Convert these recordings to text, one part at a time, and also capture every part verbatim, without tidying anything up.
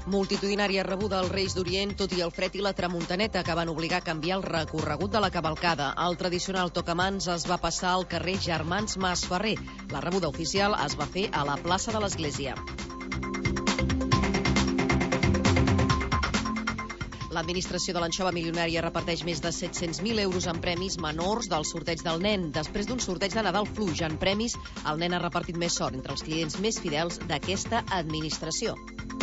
Multitudinària rebuda als Reis d'Orient, tot i el fred i la tramuntaneta que van obligar a canviar el recorregut de la cavalcada. El tradicional tocamans es va passar al carrer Germans Masferrer. La rebuda oficial es va fer a la plaça de l'Església. L'administració de l'Anxova Milionària reparteix més de set-cents mil euros en premis menors del sorteig del nen. Després d'un sorteig de Nadal fluix en premis, el nen ha repartit més sort entre els clients més fidels d'aquesta administració.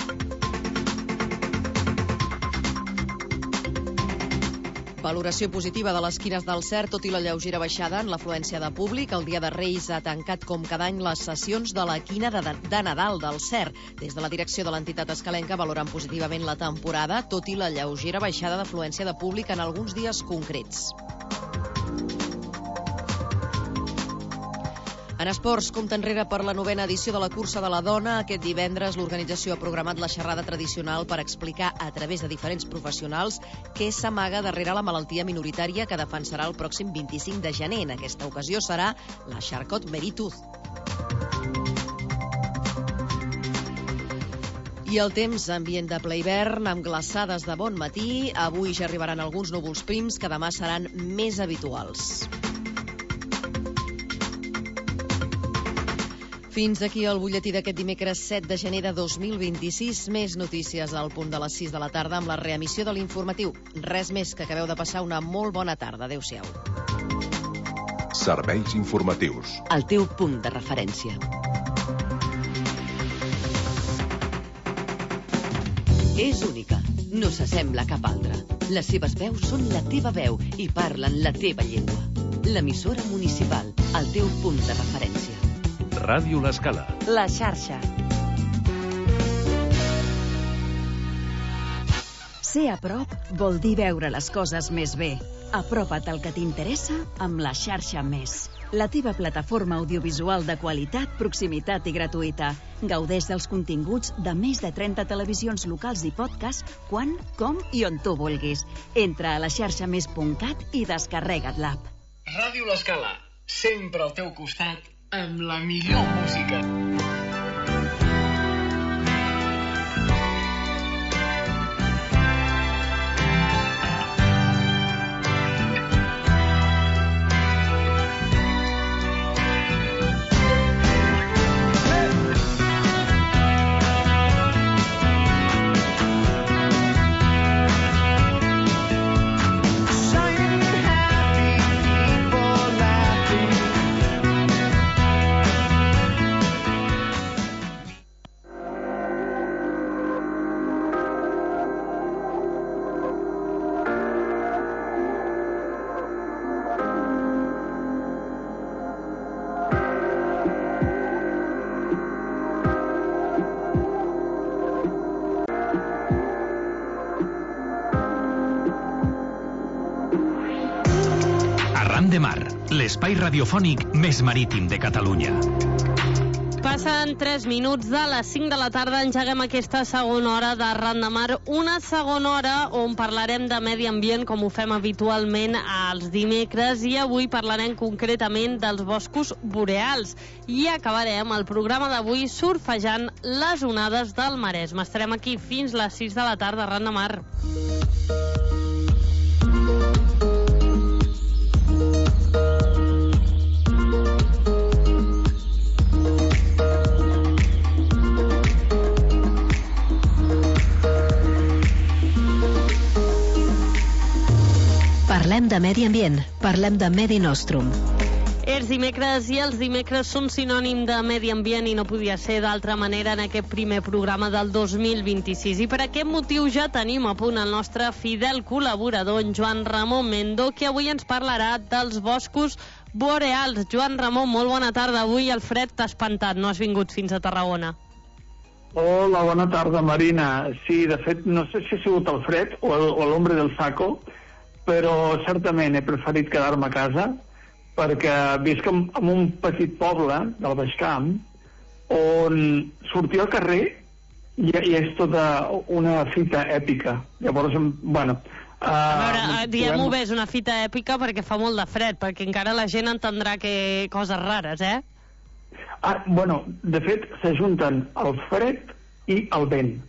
Valoració positiva de les quines del Cer, tot i la lleugera baixada en l'afluència de públic. El dia de Reis ha tancat com cada any les sessions de la quina de, de Nadal del Cer. Des de la direcció de l'entitat escalenca valoren positivament la temporada, tot i la lleugera baixada d'afluència de públic en alguns dies concrets. En esports, compte enrere per la novena edició de la Cursa de la Dona. Aquest divendres l'organització ha programat la xerrada tradicional per explicar a través de diferents professionals què s'amaga darrere la malaltia minoritària que defensarà el pròxim vint-i-cinc de gener. En aquesta ocasió serà la Charcot-Marie-Tooth. I el temps, ambient de ple hivern, amb glaçades de bon matí. Avui ja arribaran alguns núvols prims que demà seran més habituals. Fins aquí el butlletí d'aquest dimecres set de gener de dos mil vint-i-sis. Més notícies al punt de les sis de la tarda amb la reemissió de l'informatiu. Res més, que acabeu de passar una molt bona tarda. Adéu-siau. Serveis informatius. El teu punt de referència. És única. No s'assembla a cap altra. Les seves veus són la teva veu i parlen la teva llengua. L'emissora municipal. El teu punt de referència. Ràdio L'Escala. La xarxa. Ser a prop vol dir veure les coses més bé. Apropa't al que t'interessa amb la xarxa Més. La teva plataforma audiovisual de qualitat, proximitat i gratuïta. Gaudeix dels continguts de més de trenta televisions locals i podcast quan, com i on tu vulguis. Entra a la xarxa més punt cat i descarrega't l'app. Ràdio L'Escala, sempre al teu costat, amb la millor música. De Mar, l'espai radiofònic més marítim de Catalunya. Passen tres minuts de les cinc de la tarda, engeguem aquesta segona hora d'Arran de Mar, una segona hora on parlarem de medi ambient com ho fem habitualment els dimecres, i avui parlarem concretament dels boscos boreals i acabarem el programa d'avui surfejant les onades del Maresme. Estarem aquí fins les sis de la tarda, Arran de Mar. Parlem de medi ambient, parlem de Medi Nostrum. És dimecres i els dimecres són sinònim de medi ambient i no podia ser d'altra manera en aquest primer programa del dos mil vint-i-sis. I per aquest motiu ja tenim a punt el nostre fidel col·laborador, en Joan Ramon Mendo, que avui ens parlarà dels boscos boreals. Joan Ramon, molt bona tarda. Avui el fred t'ha espantat, no has vingut fins a Tarragona. Hola, bona tarda, Marina. Sí, de fet, no sé si ha sigut el fred o l'ombre del saco, però certament he preferit quedar-me a casa perquè visc en, en un petit poble del Baix Camp on sortir al carrer i, i és tota una fita èpica. Llavors, bueno... Uh, a veure, diguem-ho bé, és una fita èpica perquè fa molt de fred, perquè encara la gent entendrà que coses rares, eh? Ah, bueno, de fet, s'ajunten el fred i el vent.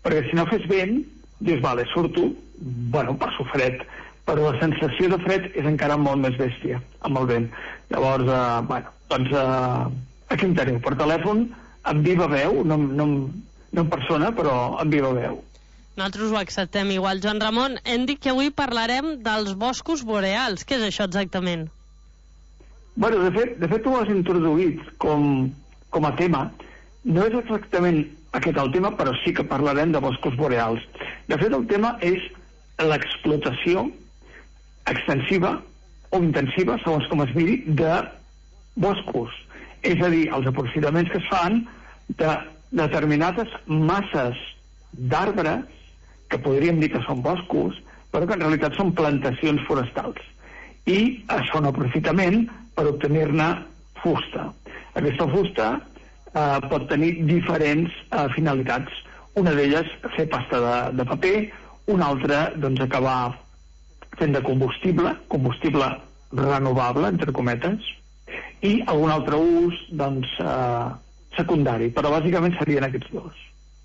perquè si no fes vent, dius, vale, surto, bueno, passo fred, però la sensació de fred és encara molt més bèstia amb el vent. Llavors, eh, bueno, doncs eh, aquí em teniu, per telèfon, amb viva veu, no, no, no en persona, però amb viva veu. Nosaltres ho acceptem igual. Joan Ramon, hem dit que avui parlarem dels boscos boreals. Què és això exactament? Bueno, de fet, de fet tu ho has introduït com, com a tema. No és exactament aquest el tema, però sí que parlarem de boscos boreals. De fet, el tema és l'explotació extensiva o intensiva, segons com es miri, de boscos. És a dir, els aprofitaments que es fan de determinades masses d'arbres, que podríem dir que són boscos, però que en realitat són plantacions forestals. I es fa un aprofitament per obtenir-ne fusta. Aquesta fusta eh, pot tenir diferents eh, finalitats. Una d'elles, fer pasta de, de paper, una altra, doncs, acabar fent de combustible, combustible renovable, entre cometes, i algun altre ús, doncs, eh, secundari, però bàsicament serien aquests dos.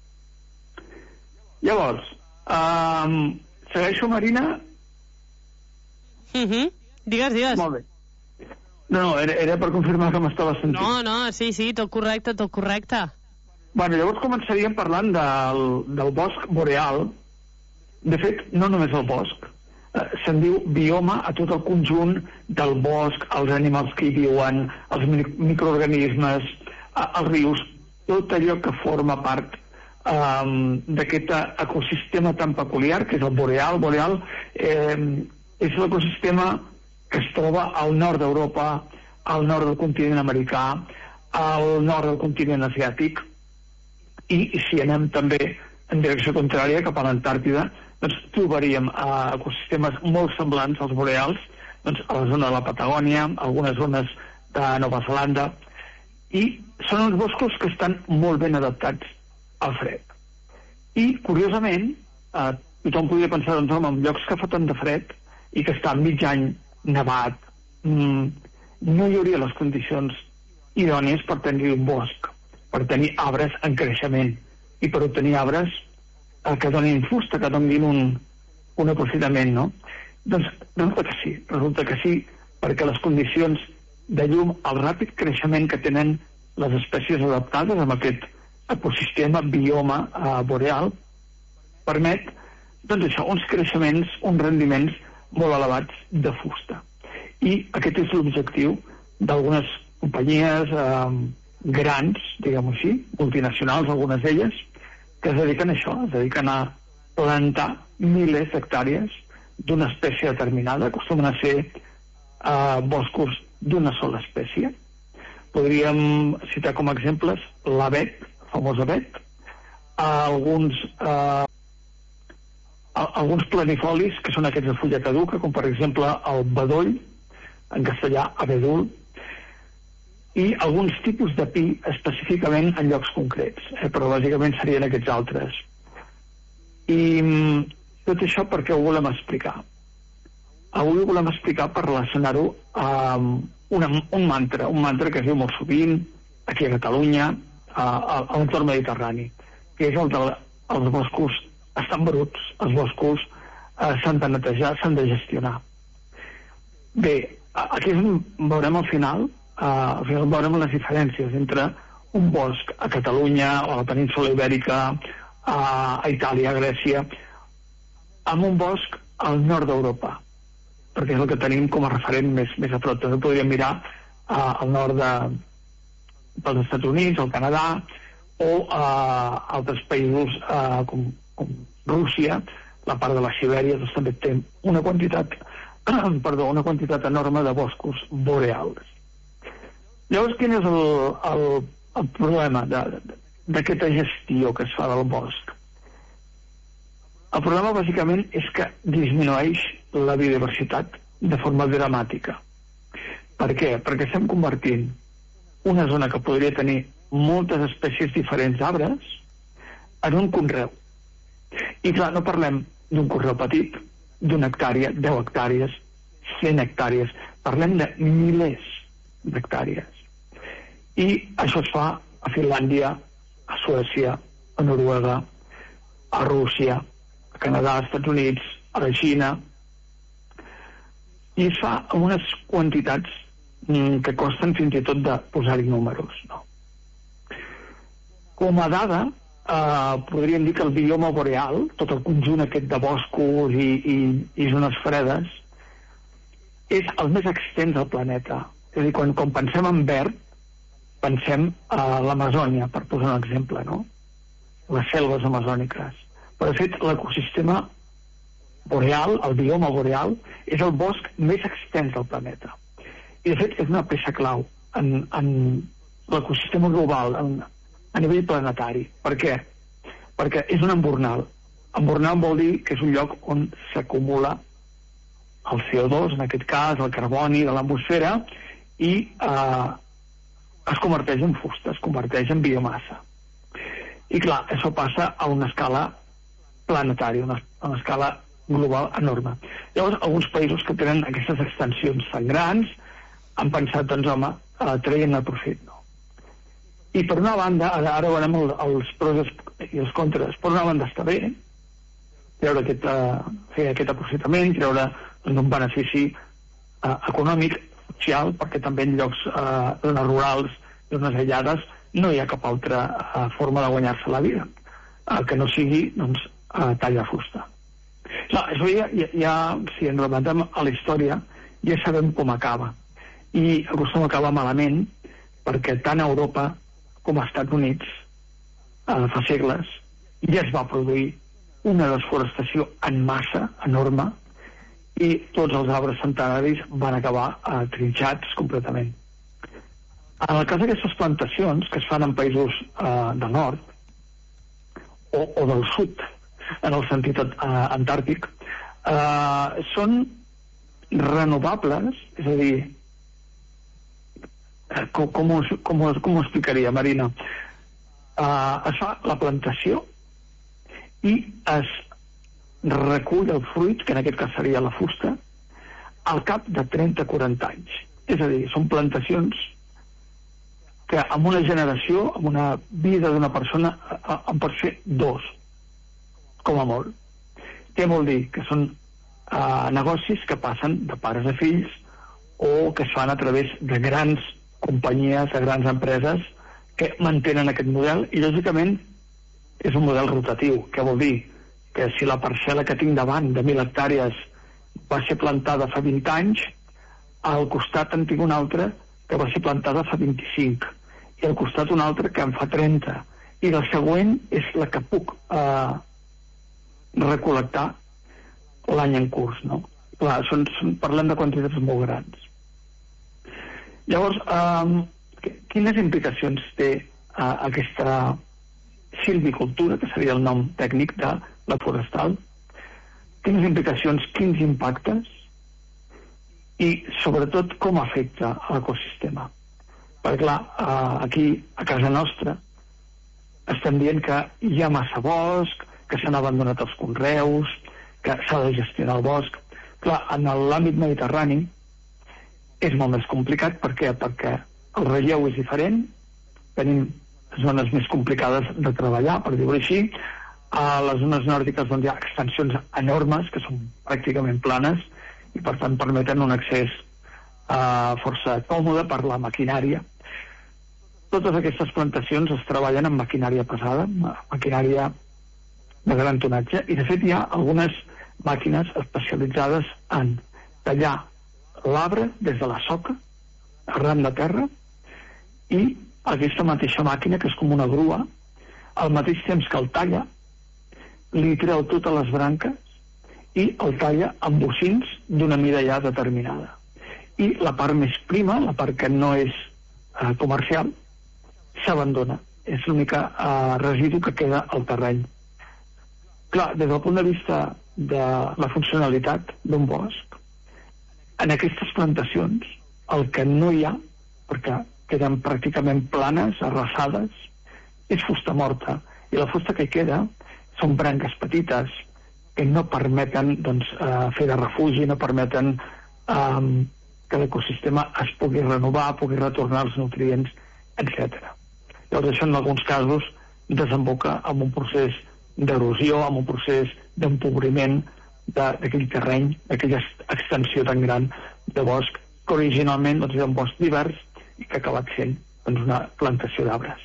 Llavors, eh, segueixo, Marina? Mhm. Digues, digues. Molt bé. No, no, era, era per confirmar que m'estava sentint. No, no, sí, sí, tot correcte, tot correcte. Bueno, llavors començaríem parlant del, del bosc boreal. De fet, no només el bosc. Eh, se'n diu bioma a tot el conjunt del bosc, els animals que hi viuen, els microorganismes, eh, els rius, tot allò que forma part eh, d'aquest ecosistema tan peculiar, que és el boreal. Boreal eh, és l'ecosistema que es troba al nord d'Europa, al nord del continent americà, al nord del continent asiàtic, i si anem també en direcció contrària, cap a l'Antàrtida, doncs trobaríem eh, ecosistemes molt semblants als boreals, doncs a la zona de la Patagònia, algunes zones de Nova Zelanda, i són uns boscos que estan molt ben adaptats al fred. I, curiosament, eh, tothom podria pensar, doncs, home, en llocs que fa tant de fred i que està mig any nevat, mm, no hi hauria les condicions idònies per tenir un bosc, per tenir arbres en creixement i per obtenir arbres eh, que donin fusta, que donin un, un aprofitament, no? Doncs resulta que sí, resulta que sí, perquè les condicions de llum, el ràpid creixement que tenen les espècies adaptades amb aquest ecosistema, bioma eh, boreal, permet, doncs això, uns creixements, uns rendiments molt elevats de fusta. I aquest és l'objectiu d'algunes companyies eh, grans, diguem-ho així, multinacionals, algunes d'elles, que es dediquen a això, es dediquen a plantar milers d'hectàrees d'una espècie determinada, acostumen a ser eh, boscos d'una sola espècie. Podríem citar com a exemples l'avet, el famós avet, alguns eh, alguns planifolis, que són aquests de fulla caduca, com per exemple el bedoll, en castellà abedul, i alguns tipus de pi específicament en llocs concrets, eh, però bàsicament serien aquests altres. I tot això per què ho volem explicar? Avui ho volem explicar per relacionar-ho amb una, un mantra, un mantra que es diu molt sovint aquí a Catalunya, a, a, a l'entorn mediterrani, que és el dels boscos estan bruts, els boscos eh, s'han de netejar, s'han de gestionar. Bé, aquí veurem al final, eh, al final veurem les diferències entre un bosc a Catalunya o a la península Ibèrica, a, a Itàlia, a Grècia, amb un bosc al nord d'Europa, perquè és el que tenim com a referent més, més a prop. També podríem mirar eh, al nord de, dels Estats Units, al Canadà, o a eh, altres països eh, com com Rússia, la part de la Sibèria, doncs també té una quantitat, perdó, una quantitat enorme de boscos boreals. Llavors, quin és el, el, el problema d'aquesta gestió que es fa del bosc? El problema, bàsicament, és que disminueix la biodiversitat de forma dramàtica. Per què? Perquè estem convertint una zona que podria tenir moltes espècies diferents d'arbres en un conreu. I clar, no parlem d'un conreu petit, d'una hectàrea, deu hectàrees, cent hectàrees, parlem de milers d'hectàrees. I això es fa a Finlàndia, a Suècia, a Noruega, a Rússia, a Canadà, als Estats Units, a la Xina, i es fa amb unes quantitats mm, que costen fins i tot de posar-hi números, no? Com a dada, eh, podríem dir que el bioma boreal, tot el conjunt aquest de boscos i, i, i zones fredes, és el més extens del planeta. És a dir, quan, quan pensem en verd, pensem a l'Amazònia, per posar un exemple, no? Les selves amazòniques. Però, de fet, l'ecosistema boreal, el bioma boreal, és el bosc més extens del planeta. I, de fet, és una peça clau en, en l'ecosistema global, en, a nivell planetari. Per què? Perquè és un embornal. Embornal vol dir que és un lloc on s'acumula el C O dos, en aquest cas, el carboni de l'atmosfera, i eh, es converteix en fusta, es converteix en biomassa. I clar, això passa a una escala planetària, una, una escala global enorme. Llavors, alguns països que tenen aquestes extensions tan grans han pensat, doncs, home, eh, traient-ne profit, no? I per una banda, ara, ara veurem el, els pros i els contres, per una banda està bé treure aquest, eh, fer aquest aprofitament, treure doncs, un benefici eh, econòmic, social, perquè també en llocs eh, zones rurals, zones aïllades, no hi ha cap altra eh, forma de guanyar-se la vida, eh, que no sigui, doncs, eh, tallar fusta. Clar, això ja, ja, ja, si ens remetem a la història, ja sabem com acaba. I acostuma a acabar malament, perquè tant a Europa com als Estats Units, eh, fa segles, ja es va produir una desforestació en massa enorme i tots els arbres centenaris van acabar eh, trinxats completament. En el cas d'aquestes plantacions, que es fan en països eh, del nord o, o del sud, en el sentit eh, antàrtic, eh, són renovables, és a dir, eh, com, com, ho, com, ho, com ho explicaria, Marina? Eh, es fa la plantació i es recull el fruit, que en aquest cas seria la fusta, al cap de trenta a quaranta anys. És a dir, són plantacions que en una generació, en una vida d'una persona, en pot ser dos, com a molt. Què vol dir? Que són eh, negocis que passen de pares a fills o que es fan a través de grans companyies, de grans empreses que mantenen aquest model i, lògicament, és un model rotatiu. Què vol dir? Que si la parcel·la que tinc davant de mil hectàrees va ser plantada fa vint anys, al costat en tinc una altra que va ser plantada fa vint-i-cinc i al costat una altra que en fa trenta i la següent és la que puc eh, recol·lectar l'any en curs, no? Clar, són, són, parlem de quantitats molt grans. Llavors, eh, quines implicacions té eh, aquesta silvicultura, que seria el nom tècnic de la forestal? Quines implicacions, quins impactes i, sobretot, com afecta a l'ecosistema? Perquè, clar, aquí, a casa nostra, estem dient que hi ha massa bosc, que s'han abandonat els conreus, que s'ha de gestionar el bosc. Clar, en l'àmbit mediterrani és molt més complicat. Per què? Perquè el relleu és diferent, tenim zones més complicades de treballar, per dir-ho així. A les zones nòrdiques doncs, hi ha extensions enormes, que són pràcticament planes, i per tant permeten un accés eh, força còmode per la maquinària. Totes aquestes plantacions es treballen amb maquinària pesada, maquinària de gran tonatge, i de fet hi ha algunes màquines especialitzades en tallar l'arbre des de la soca, arran de terra, i aquesta mateixa màquina, que és com una grua, al mateix temps que el talla, li treu totes les branques i el talla amb bocins d'una mida ja determinada. I la part més prima, la part que no és eh, comercial, s'abandona. És l'únic eh, residu que queda al terreny. Clar, des del punt de vista de la funcionalitat d'un bosc, en aquestes plantacions, el que no hi ha, perquè queden pràcticament planes, arrasades, és fusta morta. I la fusta que hi queda són branques petites que no permeten doncs, eh, fer de refugi, no permeten eh, que l'ecosistema es pugui renovar, pugui retornar els nutrients, etcètera. Llavors això en alguns casos desemboca en un procés d'erosió, amb un procés d'empobriment d'aquell terreny, d'aquella extensió tan gran de bosc, que originalment doncs, era un bosc divers i que ha acabat sent doncs, una plantació d'arbres.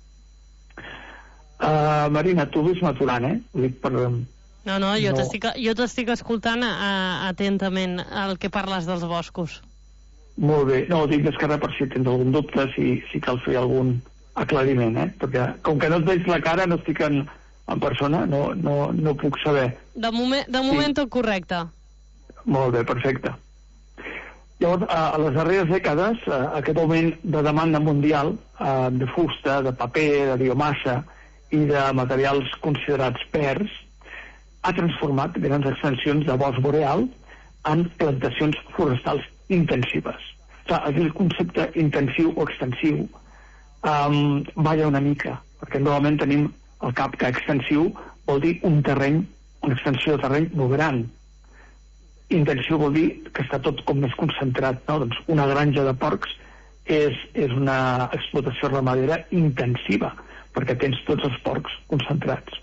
Uh, Marina, tu ves maturant, eh? Ho dic per... No, no, jo no... t'estic escoltant uh, atentament el que parles dels boscos. Molt bé. No, ho dic més que res per si tens algun dubte, si, si cal fer algun aclariment, eh? Perquè com que no et veig la cara, no estic en, en persona, no, no, no puc saber. De moment, de moment sí. Tot correcte. Molt bé, perfecte. Llavors, a les darreres dècades, aquest augment de demanda mundial de fusta, de paper, de biomassa i de materials considerats verds ha transformat grans extensions de bosc boreal en plantacions forestals intensives. O sigui, aquí el concepte intensiu o extensiu um, balla una mica, perquè normalment tenim al cap que extensiu vol dir un terreny, una extensió de terreny molt gran. Intensiu vol dir que està tot com més concentrat, no? Doncs una granja de porcs és, és una explotació ramadera intensiva, perquè tens tots els porcs concentrats.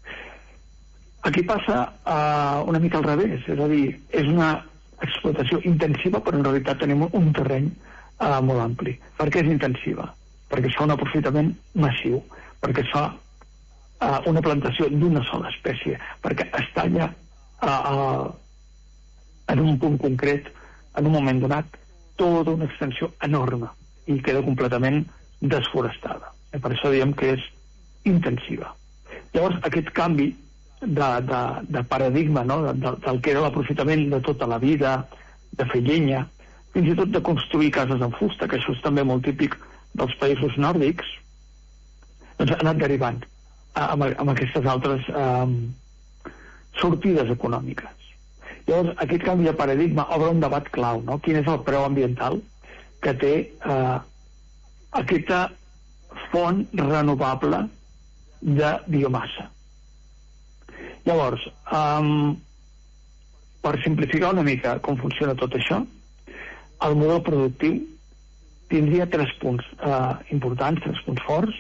Aquí passa uh, una mica al revés, és a dir, és una explotació intensiva, però en realitat tenim un terreny uh, molt ampli. Per què és intensiva? Perquè es fa un aprofitament massiu, perquè es fa uh, una plantació d'una sola espècie, perquè es talla uh, uh, en un punt concret, en un moment donat, tota una extensió enorme i queda completament desforestada. I per això diem que és intensiva. Llavors, aquest canvi de, de, de paradigma, no? de, de, del que era l'aprofitament de tota la vida, de fer llenya, fins i tot de construir cases en fusta, que això és també molt típic dels països nòrdics, doncs ha anat derivant amb, amb aquestes altres um, sortides econòmiques. Llavors, aquest canvi de paradigma obre un debat clau, no? Quin és el preu ambiental que té eh, aquesta font renovable de biomassa. Llavors, um, per simplificar una mica com funciona tot això, el model productiu tindria tres punts uh, importants, tres punts forts.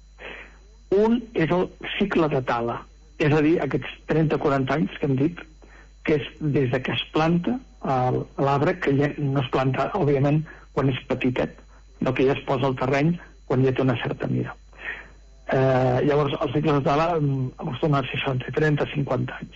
Un és el cicle de tala, és a dir, aquests trenta a quaranta anys que hem dit, que és des de que es planta uh, l'arbre, que ja no es planta, òbviament, quan és petitet, no que ja es posa al terreny quan ja té una certa mida. Eh, llavors, els cicles de tala acostumen a ser entre trenta a cinquanta anys.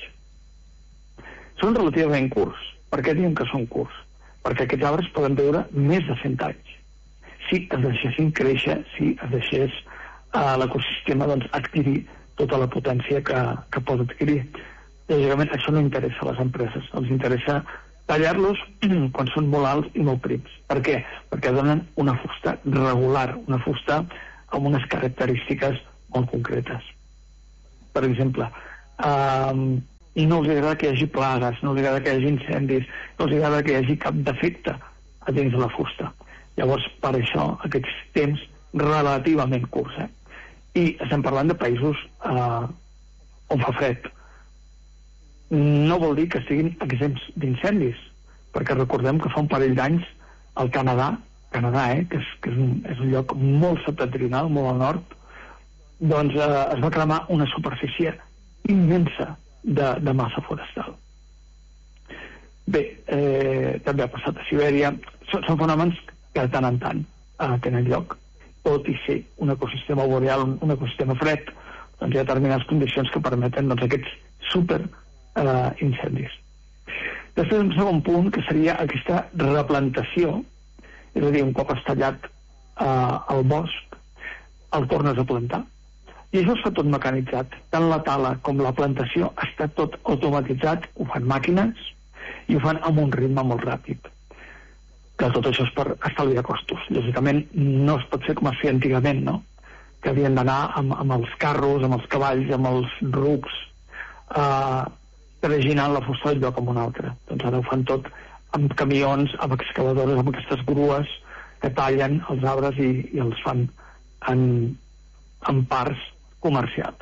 Són relativament curts. Per què diem que són curts? Perquè aquests arbres poden viure més de cent anys. Si es deixessin créixer, si es deixés eh, l'ecosistema doncs, adquirir tota la potència que, que pot adquirir. Lògicament, això no interessa a les empreses. Els interessa tallar-los quan són molt alts i molt prims. Per què? Perquè donen una fusta regular, una fusta amb unes característiques molt concretes. Per exemple, um, no els agrada que hi hagi plagues, no els agrada que hi hagi incendis, no els agrada que hi hagi cap defecte a dins de la fusta. Llavors, per això, aquests temps relativament curts. Eh? I estem parlant de països uh, on fa fred. No vol dir que estiguin exempts d'incendis, perquè recordem que fa un parell d'anys al Canadà, Canadà, eh, que, és, que és, un, és un lloc molt septentrional, molt al nord, doncs eh, es va cremar una superfície immensa de, de massa forestal. Bé, eh, també ha passat a Sibèria. Són, són fenòmens que de tant en tant eh, tenen lloc, tot i ser un ecosistema boreal, un, un ecosistema fred, doncs hi ha determinades condicions que permeten doncs, aquests super eh, incendis. Després, un segon punt, que seria aquesta replantació. És a dir, un cop has tallat eh, el bosc, el tornes a plantar. I això està tot mecanitzat. Tant la tala com la plantació està tot automatitzat, ho fan màquines i ho fan amb un ritme molt ràpid. Que tot això és per estalviar costos. Lògicament no es pot fer com es feia antigament, no? Que havien d'anar amb, amb els carros, amb els cavalls, amb els rucs, eh, traginant la fusta d'un lloc amb un altre. Doncs ara ho fan tot amb camions, amb excavadores, amb aquestes grues que tallen els arbres i, i els fan en, en parts comercials.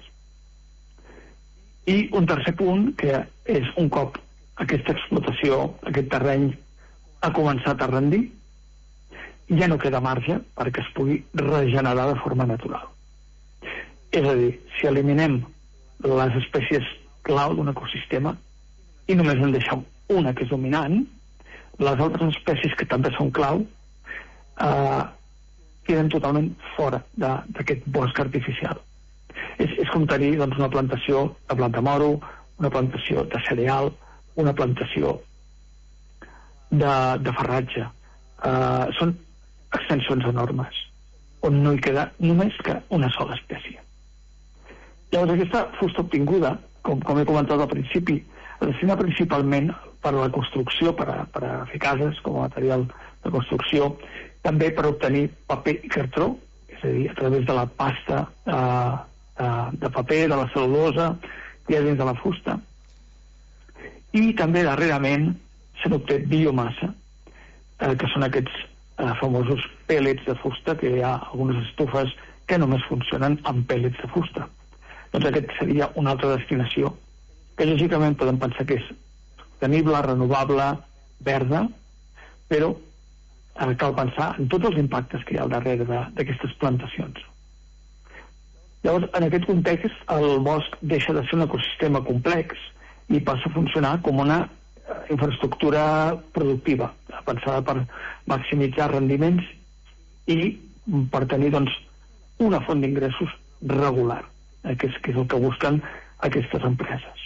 I un tercer punt, que és un cop aquesta explotació, aquest terreny ha començat a rendir, ja no queda marge perquè es pugui regenerar de forma natural. És a dir, si eliminem les espècies clau d'un ecosistema i només en deixem una que és dominant, les altres espècies que també són clau eh, queden totalment fora d'aquest bosc artificial. És, és com tenir doncs, una plantació de planta moro, una plantació de cereal, una plantació de, de farratge. Eh, són extensions enormes, on no hi queda només que una sola espècie. Llavors, aquesta fusta obtinguda, com, com he comentat al principi, es destina principalment per a la construcció, per a, per a fer cases com a material de construcció, també per obtenir paper i cartró, és a dir, a través de la pasta eh, de, de paper, de la cel·lulosa, que hi ha dins de la fusta. I també, darrerament, se n'obté biomassa, eh, que són aquests eh, famosos pèl·lets de fusta, que hi ha algunes estufes que només funcionen amb pèl·lets de fusta. Doncs aquest seria una altra destinació, que lògicament podem pensar que és sostenible, renovable, verda, però eh, cal pensar en tots els impactes que hi ha al darrere d'aquestes plantacions. Llavors, en aquest context, el bosc deixa de ser un ecosistema complex i passa a funcionar com una eh, infraestructura productiva, pensada per maximitzar rendiments i per tenir doncs, una font d'ingressos regular, eh, que, és, que és el que busquen aquestes empreses.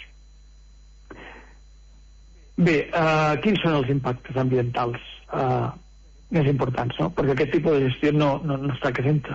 Bé, eh, quins són els impactes ambientals eh, més importants, no? Perquè aquest tipus de gestió no, no, no està exempta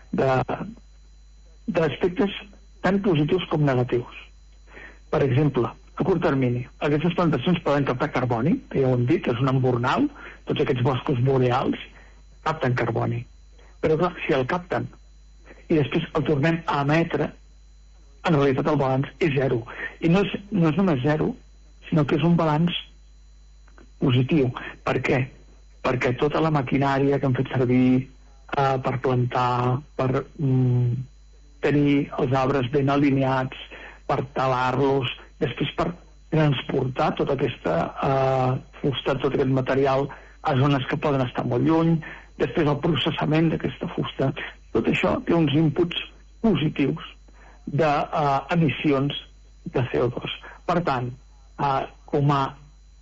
d'aspectes tan positius com negatius. Per exemple, a curt termini, aquestes plantacions poden captar carboni, que ja ho hem dit, és un embornal, tots aquests boscos boreals capten carboni. Però clar, si el capten i després el tornem a emetre, en realitat el balanç és zero. I no és, no és només zero, sinó que és un balanç positiu. Per què? Perquè tota la maquinària que hem fet servir eh, per plantar, per mm, tenir els arbres ben alineats, per talar-los, després per transportar tota aquesta eh, fusta, tot aquest material a zones que poden estar molt lluny, després el processament d'aquesta fusta, tot això té uns inputs positius d'emissions de C O dos. Per tant, eh, com a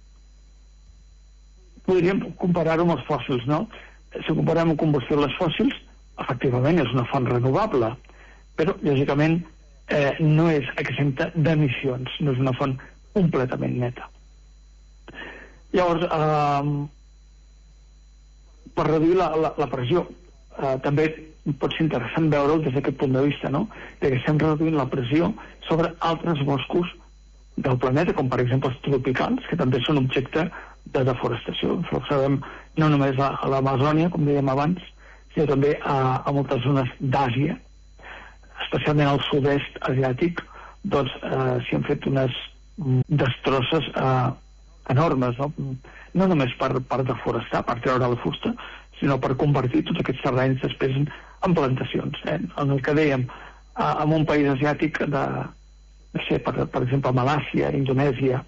podríem comparar-ho amb els fòssils, no? Si comparem amb combustibles fòssils, efectivament és una font renovable, però lògicament eh, no és exempta d'emissions, no és una font completament neta. Llavors, eh, per reduir la, la, la pressió, eh, també pot ser interessant veure'l des d'aquest punt de vista, no? Que estem reduint la pressió sobre altres boscos del planeta, com per exemple els tropicals, que també són objecte de deforestació. Això ho sabem no només a, a l'Amazònia, com dèiem abans, sinó també a, a moltes zones d'Àsia, especialment al sud-est asiàtic, doncs eh, s'hi han fet unes destrosses eh, enormes, no? No només per, per deforestar, per treure la fusta, sinó per convertir tots aquests terrenys després en, en plantacions. Eh? En el que dèiem, eh, en un país asiàtic de, no sé, per, per exemple, Malàisia, Indonèsia,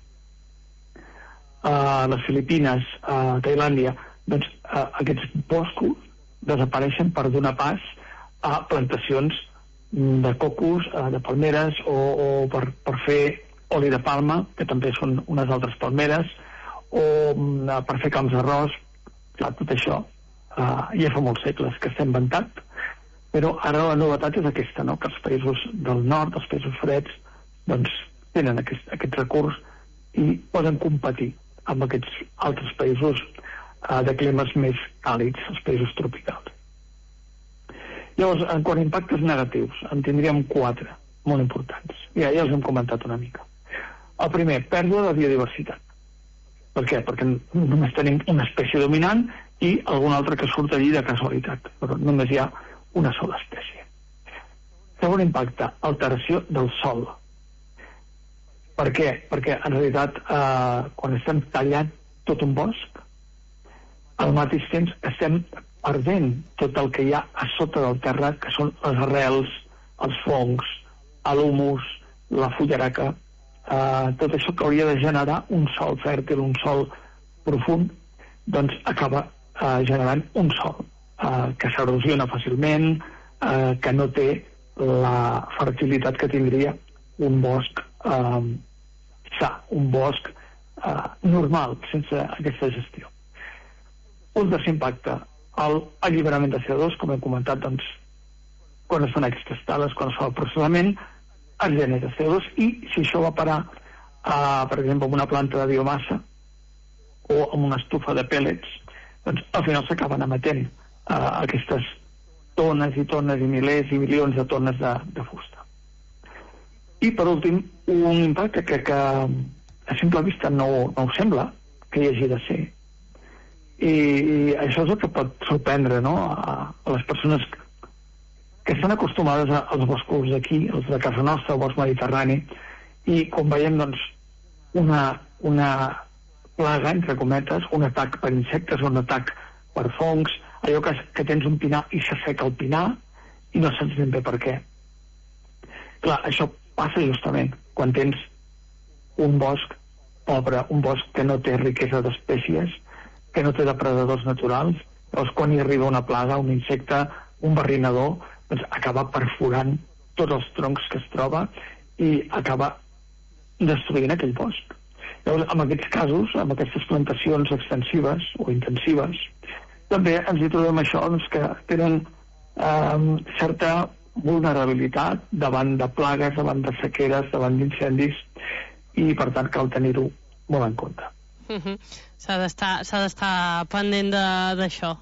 a les Filipines, a Tailàndia, doncs eh, aquests boscos desapareixen per donar pas a plantacions de cocos, eh, de palmeres, o, o per, per fer oli de palma, que també són unes altres palmeres, o eh, per fer camps d'arròs. Clar, tot això eh, ja fa molts segles que s'ha inventat, però ara la novetat és aquesta, no? Que els països del nord, els països freds, doncs tenen aquest, aquest recurs i poden competir amb aquests altres països eh, de climes més càlids, els països tropicals. Llavors, en quant a impactes negatius, en tindríem quatre molt importants. Ja, ja els hem comentat una mica. El primer, pèrdua de biodiversitat. Per què? Perquè només tenim una espècie dominant i alguna altra que surt allí de casualitat, però només hi ha una sola espècie. Segon impacte, alteració del sòl. Per què? Perquè en realitat eh, quan estem tallant tot un bosc, al mateix temps estem perdent tot el que hi ha a sota del terra, que són les arrels, els fongs, l'humus, la fullaraca, eh, tot això que hauria de generar un sòl fèrtil, un sòl profund, doncs acaba eh, generant un sòl eh, que s'erosiona fàcilment, eh, que no té la fertilitat que tindria un bosc eh, sa, un bosc eh, normal, sense aquesta gestió. Un tercer impacte, l'alliberament de C O dos, com hem comentat, doncs, quan es fan aquestes tales, quan es fa el processament, es genera C O dos, i si això va parar, eh, per exemple, en una planta de biomassa o en una estufa de pèl·lets, doncs al final s'acaben emetent eh, aquestes tones i tones i milers i milions de tones de, de fusta. I per últim, un impacte que, que a simple vista no, no ho sembla que hi hagi de ser. I, i això és el que pot sorprendre, no?, a, a les persones que, que estan acostumades a, als boscos d'aquí, els de casa nostra, el bosc mediterrani, i com veiem, doncs, una, una plaga, entre cometes, un atac per insectes, un atac per fongs, allò que, que tens un pinar i s'asseca el pinar i no saps ben bé per què. Clar, això passa justament quan tens un bosc pobre, un bosc que no té riquesa d'espècies, que no té depredadors naturals. Llavors, quan hi arriba una plaga, un insecte, un barrinador, doncs acaba perforant tots els troncs que es troba i acaba destruint aquell bosc. Llavors, en aquests casos, en aquestes plantacions extensives o intensives, també ens hi trobem això, doncs, que tenen eh, certa vulnerabilitat davant de plagues, davant de sequeres, davant d'incendis, i per tant cal tenir-ho molt en compte. Uh-huh. S'ha d'estar s'ha d'estar pendent d'això.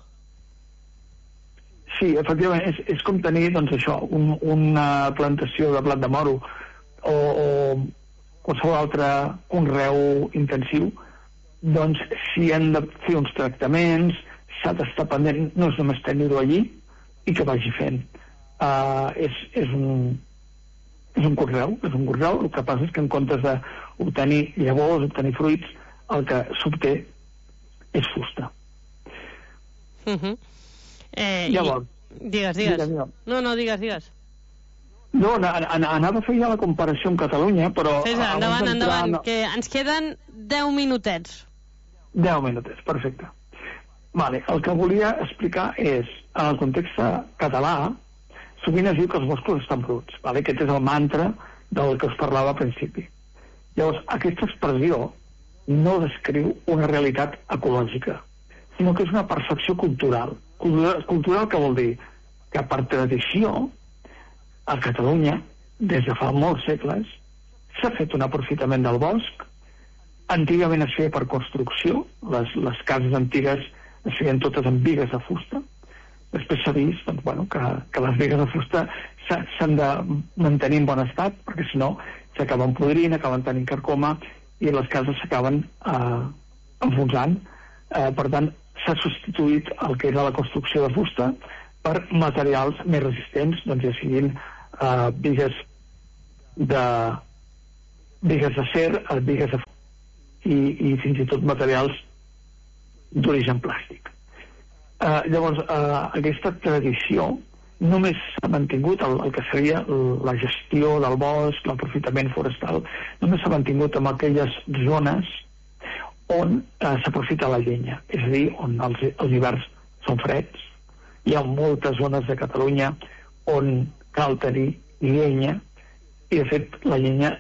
Sí, efectivament, és, és com tenir, doncs, això, un, una plantació de blat de moro o, o qualsevol altre conreu intensiu. Doncs si han de fer uns tractaments, s'ha d'estar pendent, no és només tenir-ho allí i que vagi fent. Uh, és, és, un, és un conreu, és un conreu, el que passa és que en comptes d'obtenir llavors, obtenir fruits, el que s'obté és fusta. Uh-huh. eh, Llavors, i... Digues, digues. digues, digues. No, no, digues, digues. No, anava a fer ja la comparació amb Catalunya, però... Fes-la, endavant, endavant, no... que ens queden deu minutets. deu minutets, perfecte. Vale, el que volia explicar és, en el context català, sovint es diu que els boscos estan bruts, vale? Aquest és el mantra del que us parlava al principi. Llavors, aquesta expressió no descriu una realitat ecològica, sinó que és una percepció cultural. Cultural, cultural que vol dir que per tradició, a Catalunya, des de fa molts segles, s'ha fet un aprofitament del bosc. Antigament es feia per construcció, les, les cases antigues es feien totes amb bigues de fusta. Després s'ha vist, doncs, bueno, que, que les bigues de fusta s'han de mantenir en bon estat, perquè si no s'acaben podrint, acaben tenint carcoma i les cases s'acaben eh, enfonsant. Eh, per tant, s'ha substituït el que era la construcció de fusta per materials més resistents, doncs ja siguin eh, bigues de bigues d'acer, bigues de i, i fins i tot materials d'origen plàstic. Eh, llavors, eh, aquesta tradició només s'ha mantingut, el, el que seria la gestió del bosc, l'aprofitament forestal, només s'ha mantingut en aquelles zones on eh, s'aprofita la llenya, és a dir, on els, els hiverns són freds. Hi ha moltes zones de Catalunya on cal tenir llenya i, de fet, la llenya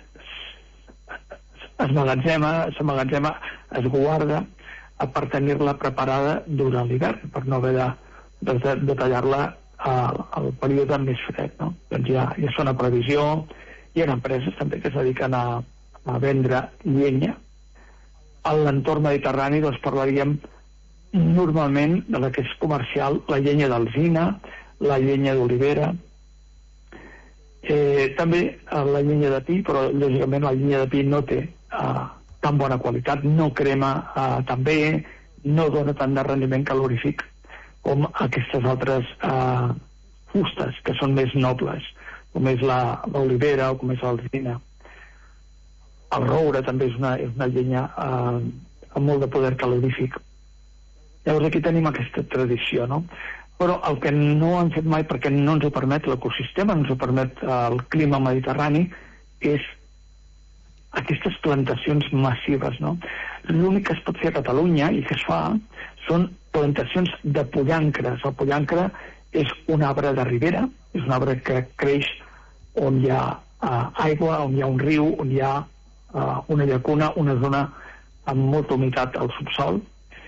es magatzema, s'emmagatzema, es guarda per tenir-la preparada durant l'hivern, per no haver de, de, de tallar-la al, al període més fred, no? Doncs ja, ja són a previsió. Hi ha empreses també que es dediquen a, a vendre llenya. A l'entorn mediterrani doncs parlaríem normalment de la que és comercial, la llenya d'alzina, la llenya d'olivera, eh, també la llenya de pi, però lògicament la llenya de pi no té eh, tan bona qualitat, no crema eh, tan bé, no dona tant de rendiment calorífic com aquestes altres eh, fustes que són més nobles, com és l'olivera o com és l'alzina. El roure també és una, és una llenya eh, amb molt de poder calorífic. Llavors aquí tenim aquesta tradició, no? Però el que no han fet mai, perquè no ens ho permet l'ecosistema, no ens ho permet eh, el clima mediterrani, és aquestes plantacions massives, no? L'únic que es pot fer a Catalunya i que es fa són plantacions de pollancres. El pollancre és un arbre de ribera, és un arbre que creix on hi ha uh, aigua, on hi ha un riu, on hi ha uh, una llacuna, una zona amb molta humitat al subsol.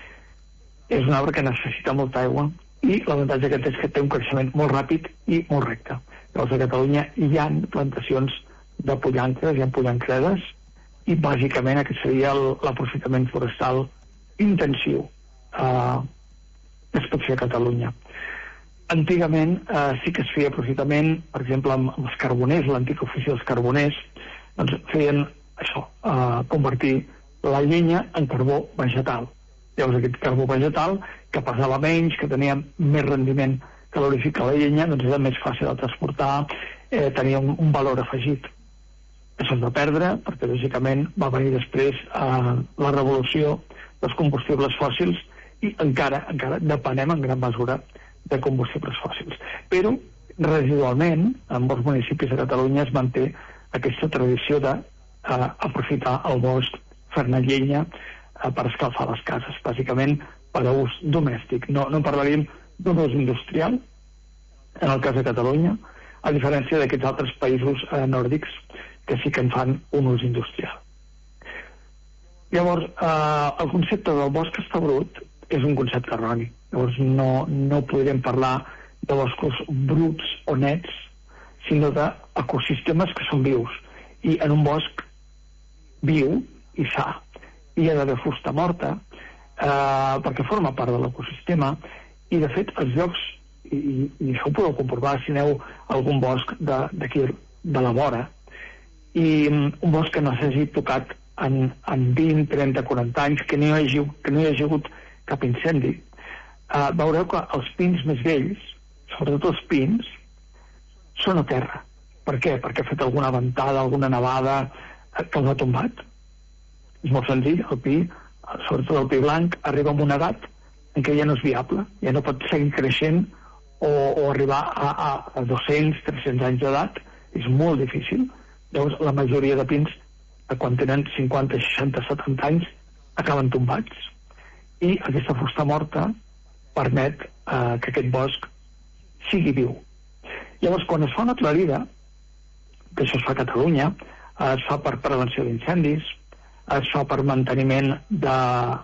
És un arbre que necessita molta aigua i l'avantatge aquest és que té un creixement molt ràpid i molt recte. Llavors a Catalunya hi ha plantacions de pollancres, hi ha pollancredes, i bàsicament aquest seria l'aprofitament forestal intensiu eh, que es pot fer a Catalunya. Antigament eh, sí que es feia aprofitament, per exemple, amb, amb els carboners, l'antic ofici dels carboners, doncs feien això, eh, convertir la llenya en carbó vegetal. Llavors aquest carbó vegetal, que pesava menys, que tenia més rendiment calorífic que la llenya, doncs era més fàcil de transportar, eh, tenia un, un valor afegit. Això es va perdre, perquè lògicament va venir després eh, la revolució dels combustibles fòssils i encara, encara depenem en gran mesura de combustibles fòssils. Però residualment, en molts municipis de Catalunya es manté aquesta tradició d'aprofitar eh, el bosc, fer-ne llenya, per escalfar les cases, bàsicament per a ús domèstic. No, no parlaríem d'un ús industrial, en el cas de Catalunya, a diferència d'aquests altres països eh, nòrdics que sí que en fan un ús industrial. Llavors, eh, el concepte del bosc està brut és un concepte erroni. Llavors, no, no podríem parlar de boscos bruts o nets, sinó d'ecosistemes que són vius. I en un bosc viu i sa hi ha d'haver fusta morta eh, perquè forma part de l'ecosistema i de fet els llocs i, i això ho podeu comprovar si aneu a algun bosc d'aquí de, de la vora i um, un bosc que no s'hagi tocat en, en vint, trenta, quaranta anys que no hi hagi, que no hi hagi hagut cap incendi eh, veureu que els pins més vells, sobretot els pins, són a terra. Per què? Perquè ha fet alguna ventada, alguna nevada eh, que els ha tombat. És molt senzill, el pi, sobretot el pi blanc, arriba a una edat en què ja no és viable, ja no pot seguir creixent o, o arribar a, a, a dos-cents, tres-cents anys d'edat, és molt difícil. Llavors, la majoria de pins, quan tenen cinquanta, seixanta, setanta anys, acaben tombats. I aquesta fusta morta permet eh, que aquest bosc sigui viu. Llavors, quan es fa una aclarida, que això es fa a Catalunya, eh, es fa per prevenció d'incendis, es fa per manteniment de,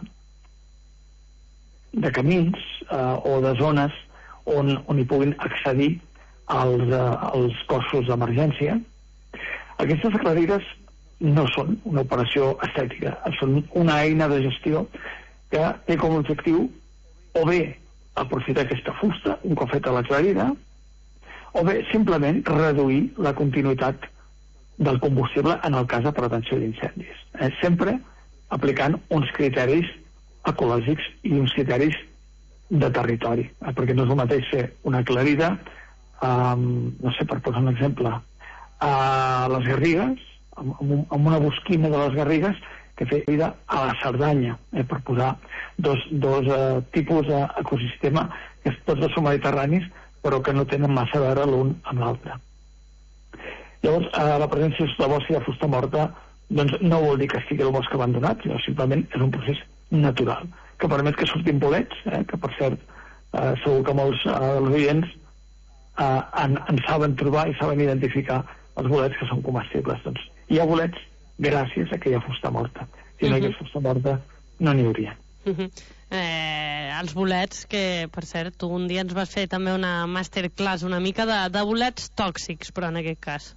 de camins eh, o de zones on, on hi puguin accedir els, eh, els cossos d'emergència. Aquestes aclarides no són una operació estètica, són una eina de gestió que té com a objectiu o bé aprofitar aquesta fusta un cop feta l'aclarida o bé simplement reduir la continuïtat del combustible en el cas de prevenció d'incendis. Eh, sempre aplicant uns criteris ecològics i uns criteris de territori, eh, perquè no és el mateix fer una aclarida, eh, no sé, per posar un exemple, a les Garrigues, amb, amb una bosquina de les Garrigues, que fer vida a la Cerdanya, eh, per posar dos, dos eh, tipus d'ecosistema que tots dos són mediterranis, però que no tenen massa a veure l'un amb l'altre. Llavors, eh, la presència de bosc i de fusta morta doncs no vol dir que estigui el bosc abandonat, sinó simplement és un procés natural, que permet que surtin bolets, eh, que per cert, eh, segur que molts eh, dels oients eh, en, en saben trobar i saben identificar els bolets que són comestibles. Doncs hi ha bolets gràcies a que hi ha fusta morta. Si no hi hagués fusta morta, no n'hi hauria. Uh -huh. eh, els bolets, que per cert, tu un dia ens vas fer també una masterclass una mica de, de bolets tòxics, però en aquest cas.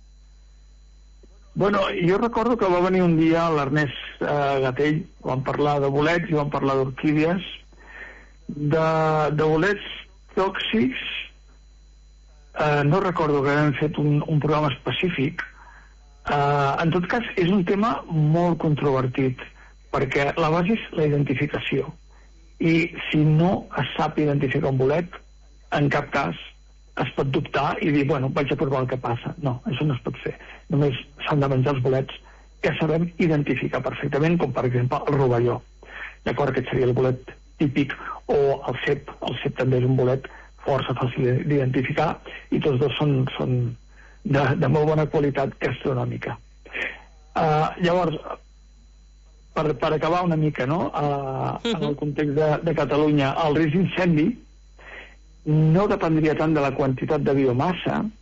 Bueno, jo recordo que va venir un dia l'Ernest eh, Gatell, vam parlar de bolets i vam parlar d'orquídies, de, de bolets tòxics, eh, no recordo que haguem fet un, un programa específic. Eh, en tot cas, és un tema molt controvertit, perquè la base és la identificació. I si no es sap identificar un bolet, en cap cas es pot dubtar i dir, bueno, vaig a provar el que passa. No, això no es pot fer. Només s'han de menjar els bolets que sabem identificar perfectament, com per exemple el rovelló. D'acord, aquest seria el bolet típic, o el cep. El cep també és un bolet força fàcil d'identificar i tots dos són, són de, de molt bona qualitat gastronòmica. Uh, llavors, per, per acabar una mica, no? Uh, en el context de, de Catalunya, el risc d'incendi no dependria tant de la quantitat de biomassa,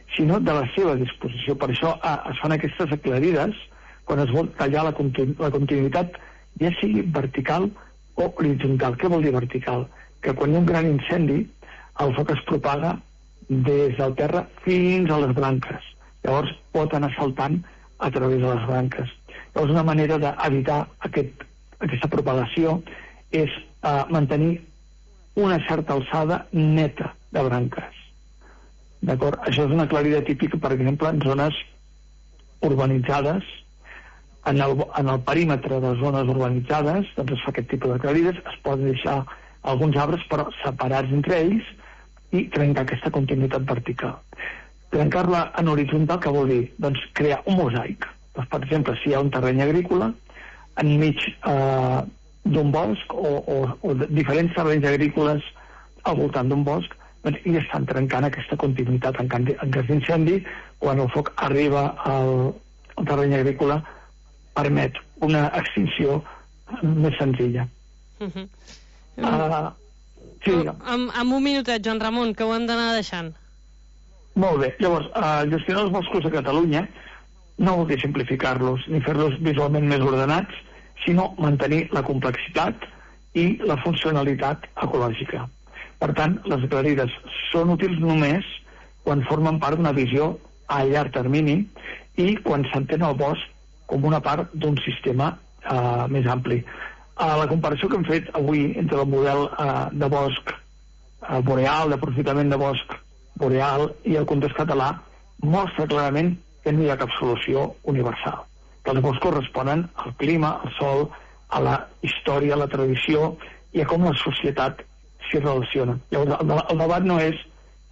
sinó de la seva disposició. Per això eh, es fan aquestes aclarides quan es vol tallar la, continu la continuïtat, ja sigui vertical o horitzontal. Què vol dir vertical? Que quan hi ha un gran incendi, el foc es propaga des del terra fins a les branques. Llavors pot anar saltant a través de les branques. Llavors una manera d'evitar aquest, aquesta propagació és eh, mantenir una certa alçada neta de branques. D'acord? Això és una aclarida típica, per exemple, en zones urbanitzades, en el, en el perímetre de zones urbanitzades, doncs es fa aquest tipus d'aclarides, es poden deixar alguns arbres però separats entre ells i trencar aquesta continuïtat vertical. Trencar-la en horitzontal, què vol dir? Doncs crear un mosaic. Doncs, per exemple, si hi ha un terreny agrícola, enmig eh, d'un bosc o, o, o diferents terrenys agrícoles al voltant d'un bosc, doncs hi estan trencant aquesta continuïtat. En, en cas d'incendi, quan el foc arriba al, al terreny agrícola, permet una extinció més senzilla. Uh -huh. uh, sí, oh, amb, amb un minutet, Joan Ramon, que ho hem d'anar deixant. Molt bé. Llavors, uh, gestionar els boscos de Catalunya no vol dir simplificar-los ni fer-los visualment més ordenats, sinó mantenir la complexitat i la funcionalitat ecològica. Per tant, les aclarides són útils només quan formen part d'una visió a llarg termini i quan s'entén el bosc com una part d'un sistema eh, més ampli. Uh, la comparació que hem fet avui entre el model uh, de bosc uh, boreal, d'aprofitament de bosc boreal i el context català, mostra clarament que no hi ha cap solució universal. Que els boscos responen al clima, al sol, a la història, a la tradició i a com la societat s'hi relaciona. Llavors, el, el debat no és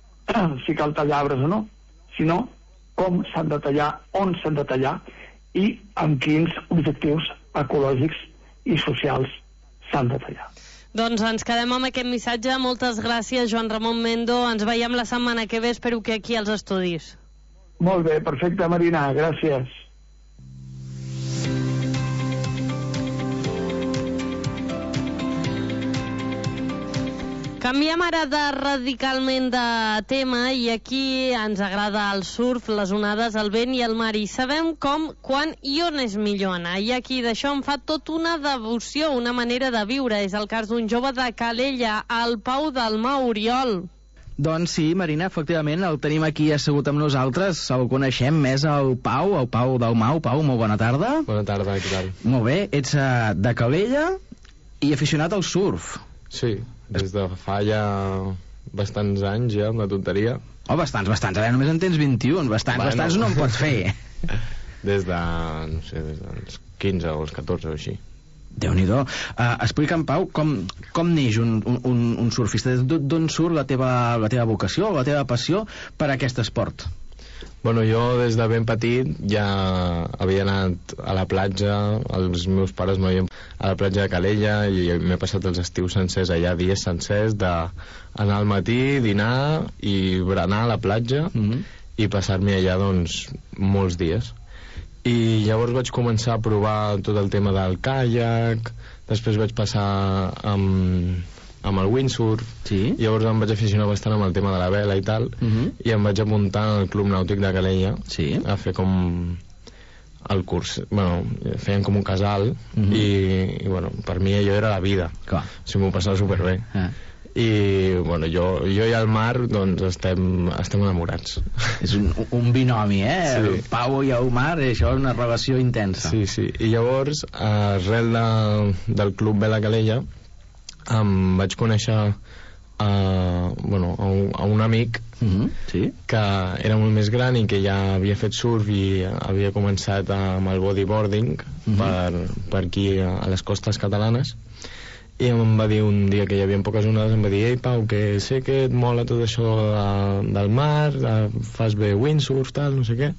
si cal tallar arbres o no, sinó com s'han de tallar, on s'han de tallar i amb quins objectius ecològics i socials s'han de tallar. Doncs ens quedem amb aquest missatge. Moltes gràcies, Joan Ramon Mendo. Ens veiem la setmana que ve, espero que aquí als estudis. Molt bé, perfecte, Marina, gràcies. Canviem ara de radicalment de tema i aquí ens agrada el surf, les onades, el vent i el mar i sabem com, quan i on és millor anar. I aquí d'això em fa tot una devoció, una manera de viure. És el cas d'un jove de Calella, el Pau Dalmau, Oriol. Doncs sí, Marina, efectivament, el tenim aquí assegut amb nosaltres, el coneixem més, el Pau, el Pau Dalmau. Pau, molt bona tarda. Bona tarda, què tal? Molt bé, ets uh, de Calella i aficionat al surf. Sí, des de fa ja bastants anys ja, amb la tonteria. Oh, bastants, bastants, ara només en tens vint-i-un, bastants, bueno. bastants no en pots fer. Des de, no sé, des dels quinze o els catorze o així. Déu-n'hi-do. Uh, explica'm, Pau, com, com neix un, un, un surfista? D'on surt la teva, la teva vocació, la teva passió per a aquest esport? Bueno, jo des de ben petit ja havia anat a la platja, els meus pares m'havien a la platja de Calella i m'he passat els estius sencers allà, dies sencers d'anar al matí, dinar i berenar a la platja mm-hmm. i passar-m'hi allà doncs molts dies. I llavors vaig començar a provar tot el tema del caiac, després vaig passar amb, amb el windsurf, sí. Llavors em vaig aficionar bastant amb el tema de la vela i tal, uh-huh. i em vaig apuntar al Club Nàutic de Calella, sí. a fer com el curs, bueno, feien com un casal, uh-huh. i, i bueno, per mi allò era la vida. Clar. O sigui, m'ho passava superbé. Uh. I bueno, jo, jo i el mar doncs estem, estem enamorats. És un, un binomi, eh? Sí. El Pau i el mar, això és una relació intensa. Sí, sí, i llavors arrel de, del Club Vela Calella em vaig conèixer a, bueno, a, un, a un amic uh-huh. sí. que era molt més gran i que ja havia fet surf i havia començat amb el bodyboarding uh-huh. per, per aquí a les costes catalanes. I em va dir un dia que hi havia poques onades, em va dir: ei, Pau, que sé que et mola tot això de, del mar, de, fas bé windsurf, tal, no sé què.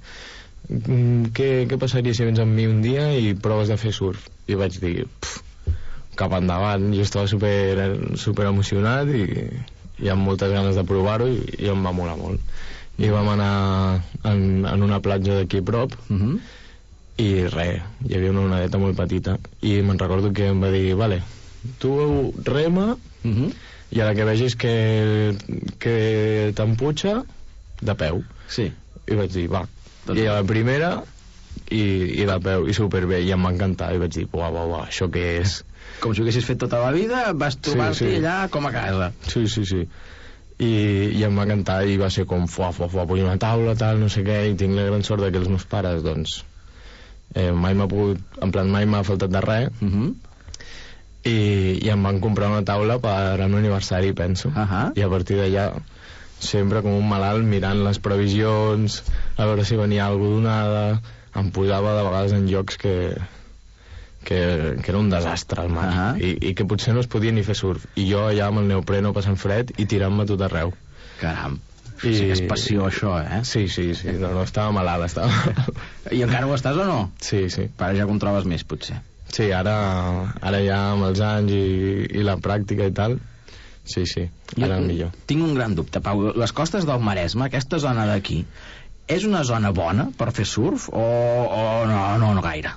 què què passaria si vens amb mi un dia i proves de fer surf? I vaig dir, pff, cap endavant. Jo estava super, super emocionat i, i amb moltes ganes de provar-ho i, i em va molar molt. I vam anar en, en una platja d'aquí a prop uh-huh. i res, hi havia una onadeta molt petita i me'n recordo que em va dir: vale, tu rema uh-huh. i a la que vegis que, que t'emputxa, de peu. Sí. i vaig dir, va, i a la primera i, i la peu, i superbé, i em va encantar, i vaig dir, uah, uah, uah, això què és? Com si ho haguessis fet tota la vida, vas trobar-t'hi sí, sí. allà com a casa. Sí, sí, sí. I, i em va encantar, i va ser com, fuà, fuà, fuà, vull una taula, tal, no sé què, i tinc la gran sort de que els meus pares, doncs, eh, mai m'ha pogut, en plan, mai m'ha faltat de res, uh -huh. i, i em van comprar una taula per al meu aniversari, penso, uh -huh. i a partir d'allà sempre com un malalt mirant les previsions, a veure si venia alguna donada, em posava de vegades en llocs que, que, que era un desastre al mar, uh -huh. I, i que potser no es podia ni fer surf, i jo allà amb el neopreno passant fred i tirant-me tot arreu. Caram, I... sí que és passió això, eh? Sí, sí, sí, no, no, estava malalt, estava malalt. I encara ho estàs o no? Sí, sí. Ara ja controles més, potser. Sí, ara, ara ja amb els anys i, i la pràctica i tal, sí, sí, ara jo, millor. Tinc un gran dubte, Pau. Les costes del Maresme, aquesta zona d'aquí, és una zona bona per fer surf o, o no, no, no gaire?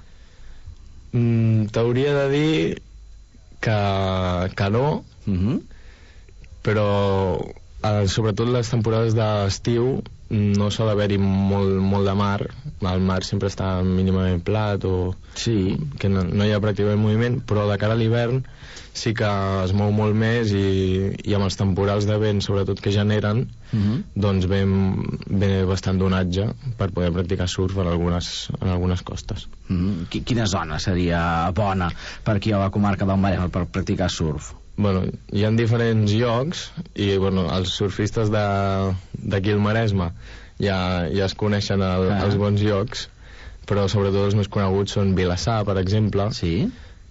Mm, t'hauria de dir que, que no, uh-huh. però eh, sobretot les temporades d'estiu no sol haver-hi molt, molt de mar, el mar sempre està mínimament plat o sí. que no, no hi ha pràcticament moviment, però de cara a l'hivern sí que es mou molt més i, i amb els temporals de vent sobretot que generen uh-huh. doncs ve, ve bastant d'onatge per poder practicar surf en algunes, en algunes costes. Uh-huh. Quina zona seria bona per aquí a la comarca del Maresme per practicar surf? Bueno, hi ha diferents llocs i bueno, els surfistes d'aquí al Maresme ja, ja es coneixen el, ah. els bons llocs, però sobretot els més coneguts són Vilassar, per exemple, sí?